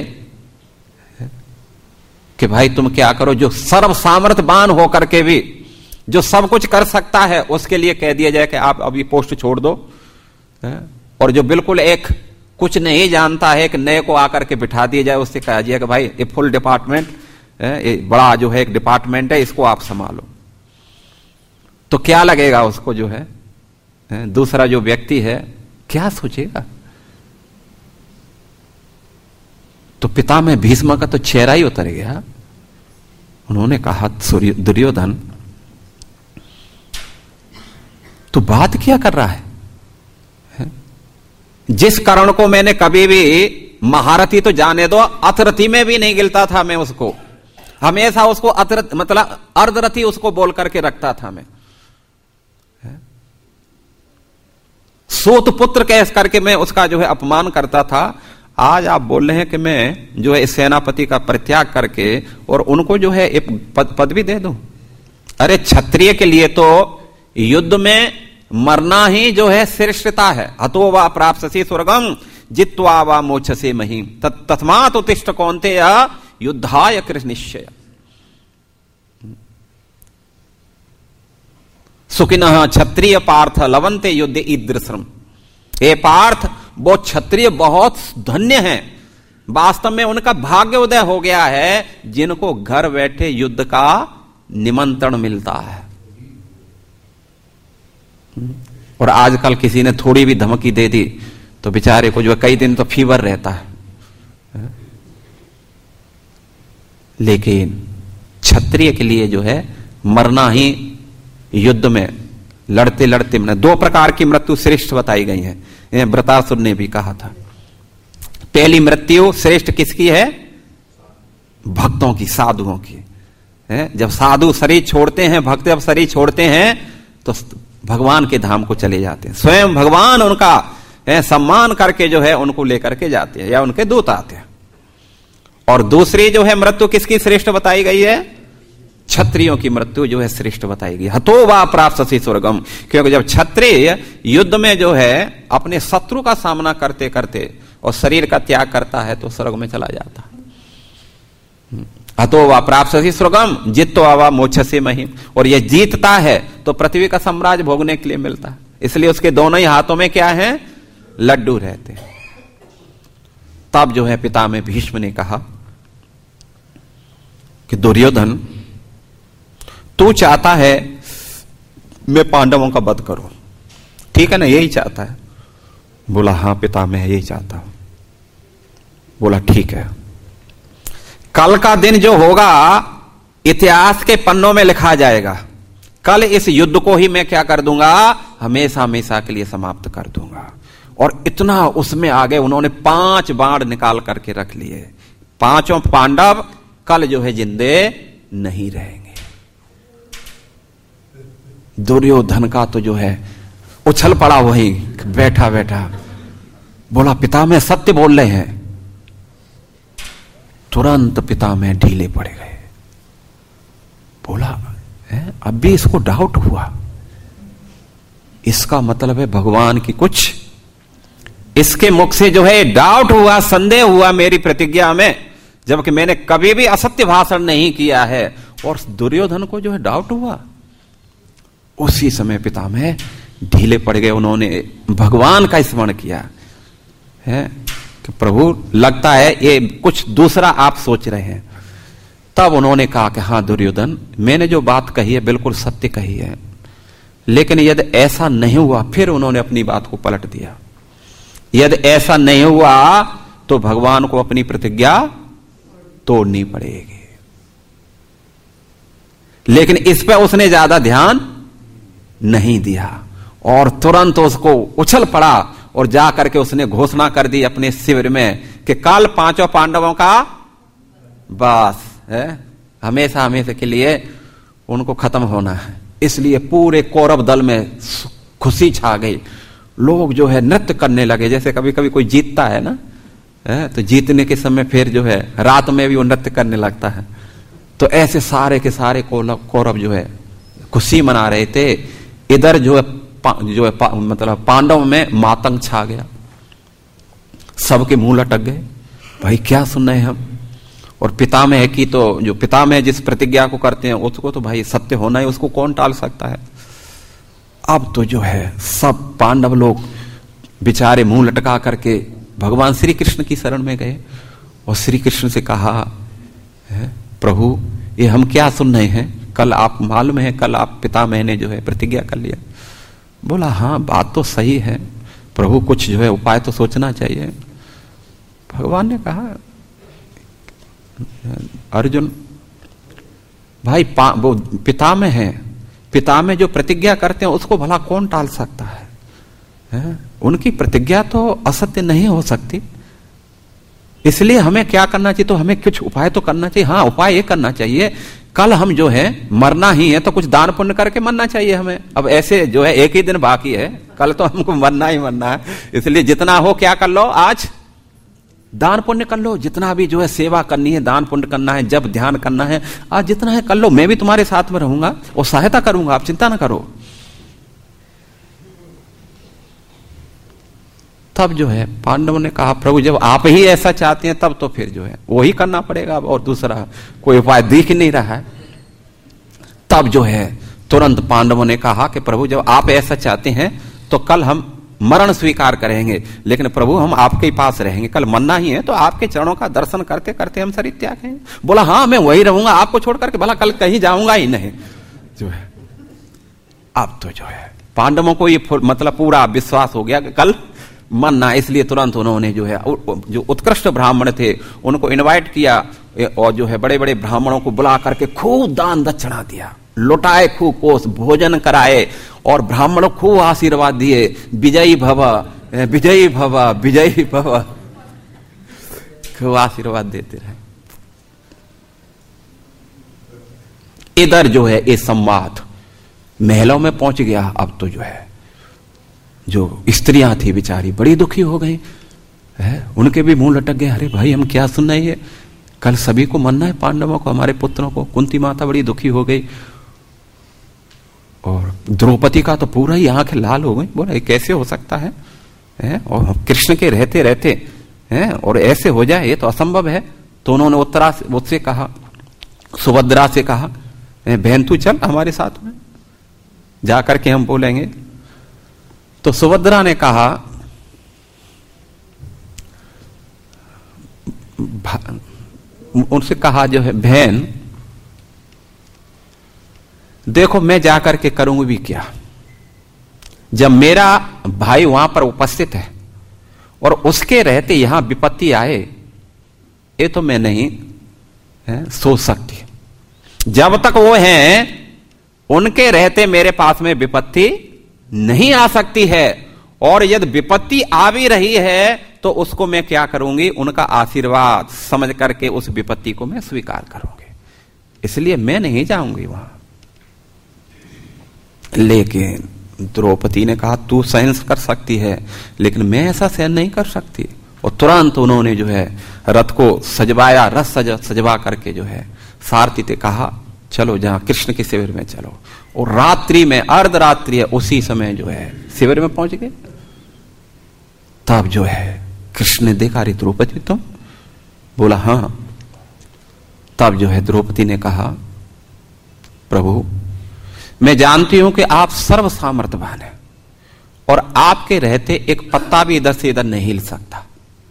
कि भाई तुम क्या करो, जो सर्व सामर्थ्यवान होकर के भी जो सब कुछ कर सकता है उसके लिए कह दिया जाए कि आप अभी पोस्ट छोड़ दो, और जो बिल्कुल एक कुछ नहीं जानता है एक नए को आकर के बिठा दिया जाए, उससे कहा जाए कि भाई ये फुल डिपार्टमेंट, ये बड़ा जो है एक डिपार्टमेंट है, इसको आप संभालो। तो क्या लगेगा उसको जो है दूसरा जो व्यक्ति है क्या सोचेगा? तो पितामह भीष्म का तो चेहरा ही उतर गया। उन्होंने कहा दुर्योधन तू बात क्या कर रहा है? जिस कर्ण को मैंने कभी भी महारथी तो जाने दो, अतरथी में भी नहीं गिलता था मैं उसको, हमेशा उसको मतलब अर्धरथी उसको बोल करके रखता था मैं, सूत पुत्र कह करके मैं उसका जो है अपमान करता था। आज आप बोल रहे हैं कि मैं जो है इस सेनापति का परित्याग करके और उनको जो है एक पदवी दे दूं? अरे क्षत्रिय के लिए तो युद्ध में मरना ही जो है श्रेष्ठता है। हतो वा प्राप्स्यसि स्वर्गम जित्वा वा मोक्षसे महीम तस्मात् उत्तिष्ठ कौन्तेय युद्धाय कृत निश्चय। सुखिनः क्षत्रिय पार्थ लवन्ते युद्धे ईदृशम्। हे पार्थ, वो क्षत्रिय बहुत धन्य हैं, वास्तव में उनका भाग्य उदय हो गया है जिनको घर बैठे युद्ध का निमंत्रण मिलता है। और आजकल किसी ने थोड़ी भी धमकी दे दी तो बेचारे को जो कई दिन तो फीवर रहता है। लेकिन क्षत्रिय के लिए जो है मरना ही युद्ध में लड़ते लड़ते 2 प्रकार की मृत्यु श्रेष्ठ बताई गई है। वृतासुर ने भी कहा था पहली मृत्यु श्रेष्ठ किसकी है? भक्तों की, साधुओं की। जब साधु शरीर छोड़ते हैं, भक्त जब शरीर छोड़ते हैं तो भगवान के धाम को चले जाते हैं। स्वयं भगवान उनका सम्मान करके जो है उनको लेकर के जाते हैं या उनके दूत आते हैं। और दूसरी जो है मृत्यु किसकी श्रेष्ठ बताई गई है? क्षत्रियों की मृत्यु जो है श्रेष्ठ बताई गई। हतो वा प्राप्स्यसि स्वर्गम, क्योंकि जब क्षत्रिय युद्ध में जो है अपने शत्रु का सामना करते करते और शरीर का त्याग करता है तो स्वर्ग में चला जाता है। हतो वा प्राप्स्यसि स्वर्गम जित्वा वा मोक्षसे महीम। और यह जीतता है तो पृथ्वी का साम्राज्य भोगने के लिए मिलता है। इसलिए उसके दोनों ही हाथों में क्या है? लड्डू रहते हैं। तब जो है पितामह भीष्म ने कहा कि दुर्योधन, तू चाहता है मैं पांडवों का वध करूं, ठीक है ना? यही चाहता है। बोला हां पितामह, यही चाहता हूं। बोला ठीक है, कल का दिन जो होगा इतिहास के पन्नों में लिखा जाएगा। कल इस युद्ध को ही मैं क्या कर दूंगा? हमेशा हमेशा के लिए समाप्त कर दूंगा। और इतना उसमें आगे उन्होंने 5 बाण निकाल करके रख लिए। 5 पांडव कल जो है जिंदे नहीं रहेंगे। दुर्योधन का तो जो है उछल पड़ा वही बैठा बैठा। बोला पितामह सत्य बोल रहे हैं। तुरंत पितामह ढीले पड़ गए। बोला अब भी इसको डाउट हुआ, इसका मतलब है भगवान की कुछ, इसके मुख से जो है डाउट हुआ, संदेह हुआ मेरी प्रतिज्ञा में जबकि मैंने कभी भी असत्य भाषण नहीं किया है। और दुर्योधन को जो है डाउट हुआ, उसी समय पितामह ढीले पड़ गए। उन्होंने भगवान का स्मरण किया है कि प्रभु लगता है ये कुछ दूसरा आप सोच रहे हैं। तब उन्होंने कहा कि हाँ दुर्योधन, मैंने जो बात कही है बिल्कुल सत्य कही है, लेकिन यदि ऐसा नहीं हुआ, फिर उन्होंने अपनी बात को पलट दिया, यदि ऐसा नहीं हुआ तो भगवान को अपनी प्रतिज्ञा तोड़नी पड़ेगी। लेकिन इस पर उसने ज्यादा ध्यान नहीं दिया और तुरंत उसको उछल पड़ा और जाकर के उसने घोषणा कर दी अपने शिविर में कि कल पांचों पांडवों का बस है, हमेशा हमेशा के लिए उनको खत्म होना है। इसलिए पूरे कौरव दल में खुशी छा गई। लोग जो है नृत्य करने लगे, जैसे कभी कभी कोई जीतता है ना, तो जीतने के समय फिर जो है रात में भी वो नृत्य करने लगता है। तो ऐसे सारे के सारे कौरव जो है खुशी मना रहे थे। इधर जो है मतलब पांडव में मातंग छा गया, सबके मुंह लटक गए, भाई क्या सुन रहे हैं हम। और पितामह की तो जो पितामह जिस प्रतिज्ञा को करते हैं उसको तो भाई सत्य होना है, उसको कौन टाल सकता है। अब तो जो है सब पांडव लोग बेचारे मुंह लटका करके भगवान श्री कृष्ण की शरण में गए और श्री कृष्ण से कहा, प्रभु ये हम क्या सुन रहे हैं, कल आप मालूम है कल आप पितामह ने जो है प्रतिज्ञा कर लिया। बोला हाँ बात तो सही है प्रभु, कुछ जो है उपाय तो सोचना चाहिए। भगवान ने कहा अर्जुन भाई वो पितामह है, पितामह जो प्रतिज्ञा करते हैं उसको भला कौन टाल सकता है? उनकी प्रतिज्ञा तो असत्य नहीं हो सकती। इसलिए हमें क्या करना चाहिए, तो हमें कुछ उपाय तो करना चाहिए। हाँ उपाय ये करना चाहिए, कल हम जो है मरना ही है तो कुछ दान पुण्य करके मरना चाहिए हमें। अब ऐसे जो है एक ही दिन बाकी है, कल तो हमको मरना ही मरना है, इसलिए जितना हो क्या कर लो, आज दान पुण्य कर लो। जितना भी जो है सेवा करनी है, दान पुण्य करना है, जब ध्यान करना है, आज जितना है कर लो। मैं भी तुम्हारे साथ में रहूंगा और सहायता करूंगा, आप चिंता ना करो। तब जो है पांडवों ने कहा प्रभु जब आप ही ऐसा चाहते हैं तब तो फिर जो है वही करना पड़ेगा, और दूसरा कोई उपाय दिख नहीं रहा है। तब जो है तुरंत पांडवों ने कहा कि प्रभु जब आप ऐसा चाहते हैं तो कल हम मरण स्वीकार करेंगे, लेकिन प्रभु हम आपके पास रहेंगे, कल मरना ही है तो आपके चरणों का दर्शन करते करते हम शरीर त्याग करेंगे। बोला हाँ मैं वही रहूंगा, आपको छोड़ करके भला कल कहीं जाऊंगा ही नहीं जो है। अब तो जो है पांडवों को ये मतलब पूरा विश्वास हो गया कि कल मरना, इसलिए तुरंत उन्होंने जो है जो उत्कृष्ट ब्राह्मण थे उनको इनवाइट किया और जो है बड़े बड़े ब्राह्मणों को बुला करके खूब दान दक्षिणा दिया, लुटाए खूब कोष, भोजन कराए और ब्राह्मणों खूब आशीर्वाद दिए, विजयी भव विजयी भव विजयी भव, खूब आशीर्वाद देते रहे। इधर जो है ये संवाद महलों में पहुंच गया। अब तो जो है जो स्त्रियां थी बेचारी बड़ी दुखी हो गई, उनके भी मुंह लटक गए, अरे भाई हम क्या सुन रहे हैं, कल सभी को मरना है, पांडवों को, हमारे पुत्रों को। कुंती माता बड़ी दुखी हो गई और द्रौपदी का तो पूरा ही आंखें लाल हो गई। बोला कैसे हो सकता है, और कृष्ण के रहते रहते और ऐसे हो जाए, ये तो असंभव है। तो उन्होंने उससे कहा, सुभद्रा से कहा, बहन तू चल हमारे साथ में, जाकर के हम बोलेंगे। तो सुभद्रा ने कहा उनसे कहा जो है बहन देखो मैं जाकर के करूंगी भी क्या, जब मेरा भाई वहां पर उपस्थित है और उसके रहते यहां विपत्ति आए, ये तो मैं नहीं सोच सकती। जब तक वो हैं उनके रहते मेरे पास में विपत्ति नहीं आ सकती है, और यदि विपत्ति आ भी रही है तो उसको मैं क्या करूंगी, उनका आशीर्वाद समझ करके उस विपत्ति को मैं स्वीकार करूंगी, इसलिए मैं नहीं जाऊंगी वहां। लेकिन द्रौपदी ने कहा तू सहन कर सकती है, लेकिन मैं ऐसा सहन नहीं कर सकती। और तुरंत उन्होंने जो है रथ को सजवाया, रथ सजवा करके जो है सारथी ने कहा चलो जहां कृष्ण के शिविर में चलो, और रात्रि में अर्धरात्रि है उसी समय जो है शिविर में पहुंच गए। तब जो है कृष्ण ने देखा, अरे द्रौपदी तुम? बोला हाँ। तब जो है द्रौपदी ने कहा, प्रभु मैं जानती हूं कि आप सर्व सामर्थ्यवान हैं और आपके रहते एक पत्ता भी इधर से इधर नहीं हिल सकता।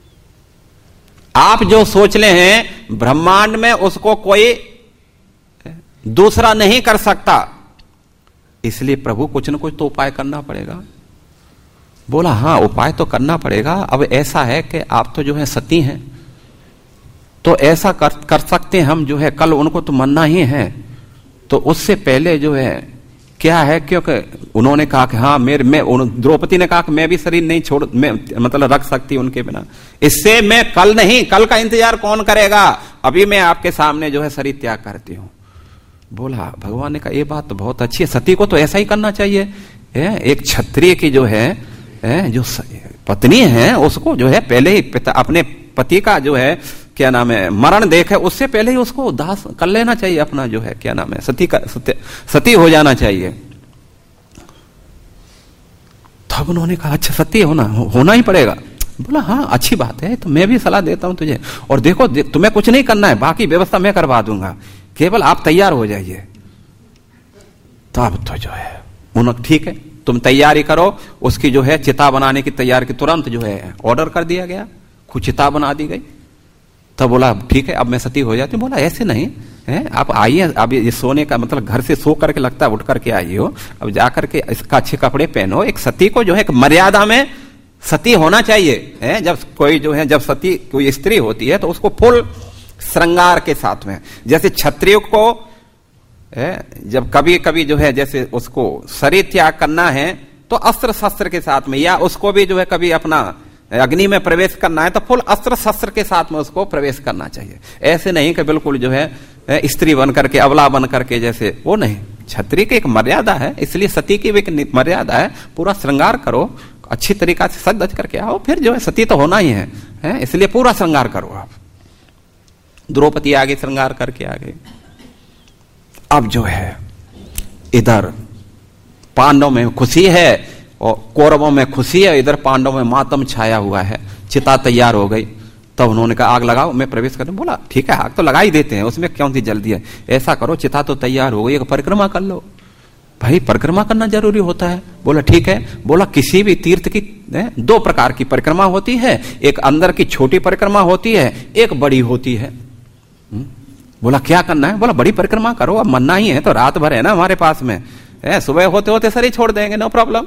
आप जो सोच ले हैं ब्रह्मांड में उसको कोई दूसरा नहीं कर सकता, इसलिए प्रभु कुछ न कुछ तो उपाय करना पड़ेगा। बोला हाँ उपाय तो करना पड़ेगा। अब ऐसा है कि आप तो जो है सती हैं, तो ऐसा कर सकते हैं हम जो है कल उनको तो मरना ही है, तो उससे पहले जो है क्या है, क्योंकि उन्होंने कहा कि हाँ द्रौपदी ने कहा कि मैं भी शरीर नहीं छोड़ मैं मतलब रख सकती उनके बिना, इससे मैं कल नहीं, कल का इंतजार कौन करेगा, अभी मैं आपके सामने जो है शरीर त्याग करती हूं। बोला भगवान ने कहा ये बात तो बहुत अच्छी है, सती को तो ऐसा ही करना चाहिए। एक क्षत्रिय की जो है जो पत्नी है उसको जो है पहले ही अपने पति का जो है क्या नाम है मरण देखे उससे पहले ही उसको दास कर लेना चाहिए, अपना जो है क्या नाम है सती हो जाना चाहिए। तब उन्होंने कहा अच्छा सती होना ही पड़ेगा। बोला हाँ अच्छी बात है, तो मैं भी सलाह देता हूं तुझे, और देखो तुम्हें कुछ नहीं करना है, बाकी व्यवस्था मैं करवा दूंगा, केवल आप तैयार हो जाइए। तब तो जो है उन्होंने ठीक है तुम तैयारी करो, उसकी जो है चिता बनाने की तैयारी की तुरंत जो है ऑर्डर कर दिया गया, कुछ चिता बना दी गई। तब बोला ठीक है अब मैं सती हो जाती हूँ। बोला ऐसे नहीं है, आप आइए, अब ये सोने का मतलब घर से सो करके लगता है उठ करके आइए हो, अब जाकर के इसका अच्छे कपड़े पहनो। एक सती को जो है मर्यादा में सती होना चाहिए है। जब कोई जो है जब सती कोई स्त्री होती है तो उसको फुल श्रृंगार के साथ में, जैसे क्षत्रिय को जब कभी कभी जो है जैसे उसको शरीर त्याग करना है तो अस्त्र शस्त्र के साथ में, या उसको भी जो है कभी अपना अग्नि में प्रवेश करना है तो फुल अस्त्र शस्त्र के साथ में उसको प्रवेश करना चाहिए। ऐसे नहीं कि बिल्कुल जो है स्त्री बन करके अबला बन करके, जैसे वो नहीं। क्षत्रिय की एक मर्यादा है, इसलिए सती की भी एक मर्यादा है। पूरा श्रृंगार करो, अच्छी तरीका से सज धज करके आओ, फिर जो है सती तो होना ही है, इसलिए पूरा श्रृंगार करो आप। द्रौपदी आगे श्रृंगार करके आ गई। अब जो है इधर पांडव में खुशी है और कौरवों में खुशी है, इधर पांडवों में मातम छाया हुआ है। चिता तैयार हो गई, तब उन्होंने कहा आग लगाओ मैं प्रवेश करूं। बोला ठीक है आग तो लगा ही देते हैं, उसमें क्यों सी जल्दी है, ऐसा करो चिता तो तैयार हो गई, एक परिक्रमा कर लो। भाई परिक्रमा करना जरूरी होता है। बोला ठीक है। बोला किसी भी तीर्थ की दो प्रकार की परिक्रमा होती है, एक अंदर की छोटी परिक्रमा होती है, एक बड़ी होती है। बोला क्या करना है। बोला बड़ी परिक्रमा करो, अब मरना ही है तो रात भर है ना हमारे पास में, सुबह होते होते शरीर छोड़ देंगे, नो प्रॉब्लम।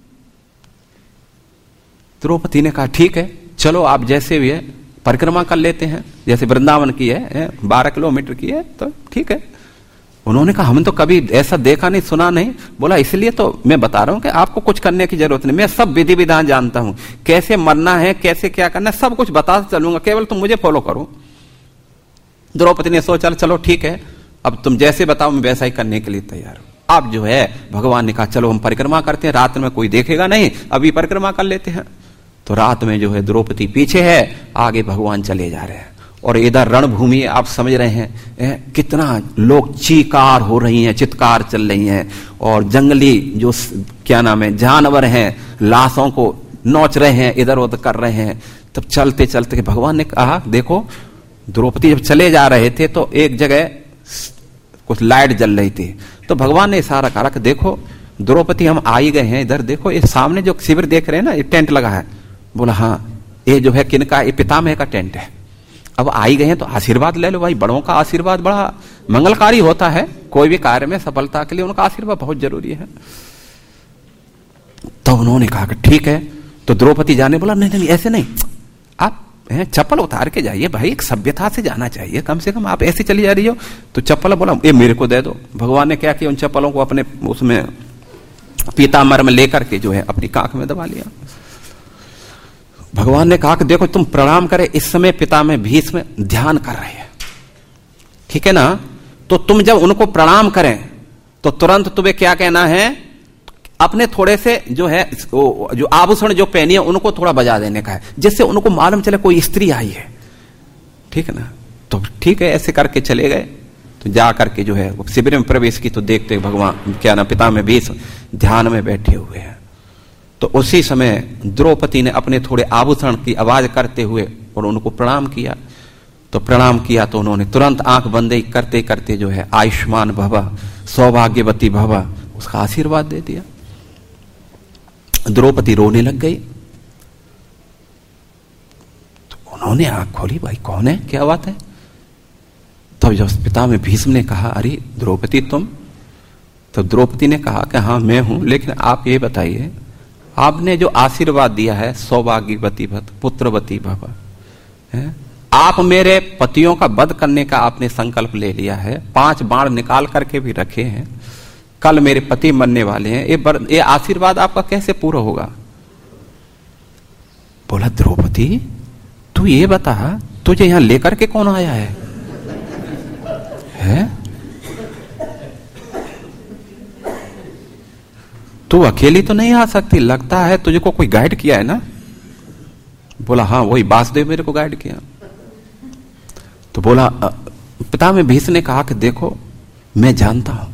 द्रौपदी ने कहा ठीक है चलो आप जैसे भी है परिक्रमा कर लेते हैं, जैसे वृंदावन की है 12 किलोमीटर की है तो ठीक है। उन्होंने कहा हम तो कभी ऐसा देखा नहीं सुना नहीं। बोला इसलिए तो मैं बता रहा हूं कि आपको कुछ करने की जरूरत नहीं, मैं सब विधि विधान जानता हूं, कैसे मरना है कैसे क्या करना है सब कुछ बता चलूंगा, केवल तुम मुझे फॉलो करो। द्रौपदी ने सोचा चलो ठीक है अब तुम जैसे बताओ मैं वैसा ही करने के लिए तैयार हूं। अब जो है भगवान ने कहा चलो हम परिक्रमा करते हैं, रात में कोई देखेगा नहीं, अभी परिक्रमा कर लेते हैं। तो रात में जो है द्रौपदी पीछे है, आगे भगवान चले जा रहे हैं। और इधर रणभूमि आप समझ रहे हैं कितना लोग चीकार हो रही हैं, चित्कार चल रही हैं, और जंगली जो क्या नाम है जानवर हैं लाशों को नोच रहे हैं, इधर उधर कर रहे हैं। तब चलते चलते भगवान ने कहा देखो, द्रौपदी जब चले जा रहे थे तो एक जगह कुछ लाइट जल रही थी, तो भगवान ने इशारा करा कि देखो द्रौपदी हम आ ही गए हैं, इधर देखो ये सामने जो शिविर देख रहे हैं ना, ये टेंट लगा है। बोला हाँ ये जो है किनका, ये पितामह का टेंट है। अब आ ही गए हैं तो आशीर्वाद ले लो भाई, बड़ों का आशीर्वाद बड़ा मंगलकारी होता है, कोई भी कार्य में सफलता के लिए उनका आशीर्वाद बहुत जरूरी है। तो उन्होंने कहा कि ठीक है। तो द्रौपदी जाने बोला नहीं नहीं ऐसे नहीं, आप चप्पल उतार के जाइए भाई, एक सभ्यता से जाना चाहिए, कम से कम आप ऐसे चली जा रही हो। तो चप्पल बोला ये मेरे को दे दो। भगवान ने क्या किया, उन चप्पलों को अपने उसमें पीताम्बर में लेकर के जो है अपनी कांख में दबा लिया। भगवान ने कहा कि देखो तुम प्रणाम करे, इस समय पितामह भीष्म ध्यान कर रहे हैं, ठीक है ना, तो तुम जब उनको प्रणाम करें तो तुरंत तुम्हें क्या कहना है, अपने थोड़े से जो है जो आभूषण जो पहनी है उनको थोड़ा बजा देने का है, जिससे उनको मालूम चले कोई स्त्री आई है, ठीक है ना। तो ठीक है ऐसे करके चले गए। तो जा करके जो है शिविर में प्रवेश की तो देखते भगवान क्या ना पितामह भीष्म ध्यान में बैठे हुए हैं। तो उसी समय द्रौपदी ने अपने थोड़े आभूषण की आवाज करते हुए और उनको प्रणाम किया। तो प्रणाम किया तो उन्होंने तुरंत आंख बंद करते करते जो है आयुष्मान भव, सौभाग्यवती भव, उसका आशीर्वाद दे दिया। द्रौपदी रोने लग गई। तो उन्होंने आंख खोली, भाई कौन है, क्या बात है? तब जब पितामह भीष्म ने कहा, अरे द्रौपदी तुम? तो द्रौपदी ने कहा कि हाँ मैं हूं, लेकिन आप ये बताइए, आपने जो आशीर्वाद दिया है सौभाग्यवती भव, पुत्रवती भव, आप मेरे पतियों का वध करने का आपने संकल्प ले लिया है, 5 बाण निकाल करके भी रखे हैं, कल मेरे पति मरने वाले हैं, ये आशीर्वाद आपका कैसे पूरा होगा? बोला द्रौपदी तू ये बता, तुझे यहां लेकर के कौन आया है? तू अकेली तो नहीं आ सकती, लगता है तुझे को कोई गाइड किया है ना? बोला हाँ वही वासुदेव मेरे को गाइड किया। तो बोला पितामह भीष्म ने कहा कि देखो मैं जानता हूं,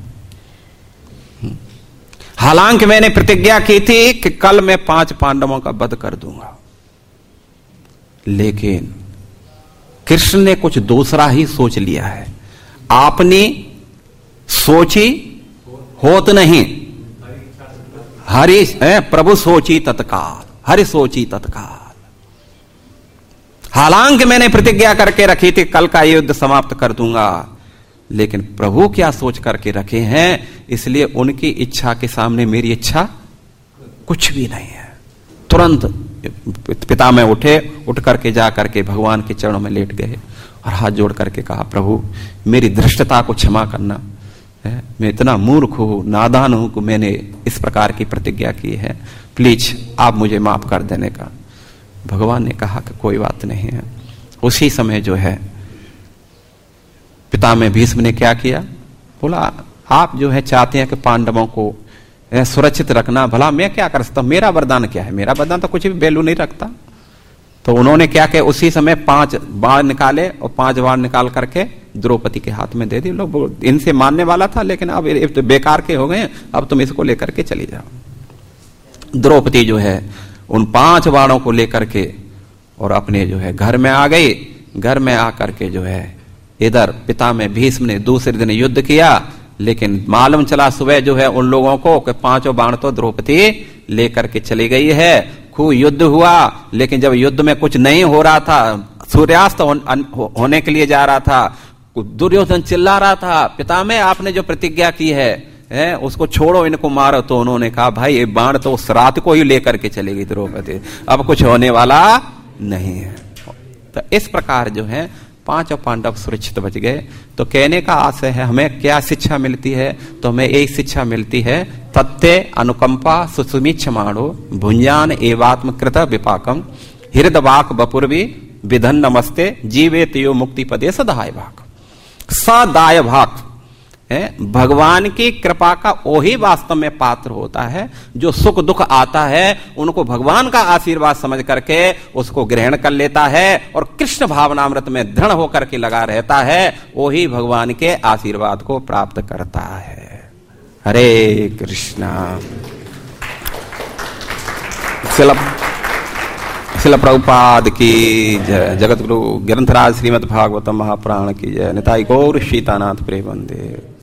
हालांकि मैंने प्रतिज्ञा की थी कि कल मैं 5 पांडवों का वध कर दूंगा, लेकिन कृष्ण ने कुछ दूसरा ही सोच लिया है। आपने सोची होत नहीं, हरि प्रभु सोची तत्काल, हरि सोची तत्काल। हालांकि मैंने प्रतिज्ञा करके रखी थी कल का युद्ध समाप्त कर दूंगा, लेकिन प्रभु क्या सोच करके रखे हैं, इसलिए उनकी इच्छा के सामने मेरी इच्छा कुछ भी नहीं है। तुरंत पितामह उठे, उठ करके जा करके भगवान के चरणों में लेट गए और हाथ जोड़ करके कहा, प्रभु मेरी धृष्टता को क्षमा करना, मैं इतना मूर्ख हूं, नादान हूं कि मैंने इस प्रकार की प्रतिज्ञा की है, प्लीज आप मुझे माफ कर देने का। भगवान ने कहा कि कोई बात नहीं है। उसी समय जो है पितामह भीष्म ने क्या किया, बोला आप जो है चाहते हैं कि पांडवों को सुरक्षित रखना, भला मैं क्या कर सकता हूं, मेरा वरदान क्या है? मेरा वरदान तो कुछ भी वैल्यू नहीं रखता। तो उन्होंने क्या किया, उसी समय 5 बाण निकाले और 5 बाण निकाल करके द्रौपदी के हाथ में दे दी। लोग इनसे मानने वाला था, लेकिन अब तो बेकार के हो गए, अब तुम इसको लेकर के चली जाओ। द्रौपदी जो है उन 5 बाणों को लेकर के और अपने जो है घर में आ गई। घर में आकर के जो है इधर पितामह भीष्म ने दूसरे दिन युद्ध किया, लेकिन मालूम चला सुबह जो है उन लोगों को कि 5 बाण तो द्रौपदी लेकर के चली गई है। खूब युद्ध हुआ, लेकिन जब युद्ध में कुछ नहीं हो रहा था, सूर्यास्त होने के लिए जा रहा था, दुर्योधन चिल्ला रहा था, पितामह आपने जो प्रतिज्ञा की है उसको छोड़ो, इनको मारो। तो उन्होंने कहा भाई ये बाण तो उस रात को ही लेकर के चलेगी द्रौपदी, अब कुछ होने वाला नहीं है। तो इस प्रकार जो है 5 पांडव सुरक्षित बच गए। तो कहने का आशय है हमें क्या शिक्षा मिलती है, तो हमें एक शिक्षा मिलती है, तत्ते अनुकंपा सुसुमीक्षमाणो भुंजान एवात्म कृत विपाकम हृदवाक बपुर्वी विधन नमस्ते जीवेत यो मुक्ति पदे सदाय भाग। सदाय भाग भगवान की कृपा का वही वास्तव में पात्र होता है, जो सुख दुख आता है उनको भगवान का आशीर्वाद समझ करके उसको ग्रहण कर लेता है और कृष्ण भावनामृत में दृढ़ होकर के लगा रहता है, वही भगवान के आशीर्वाद को प्राप्त करता है। हरे कृष्णा। शिल प्रभुपाद की जय, जगत गुरु ग्रंथराज श्रीमद् भागवतम महापुराण की जय, निताई गौर सीतानाथ प्रेम वंदे।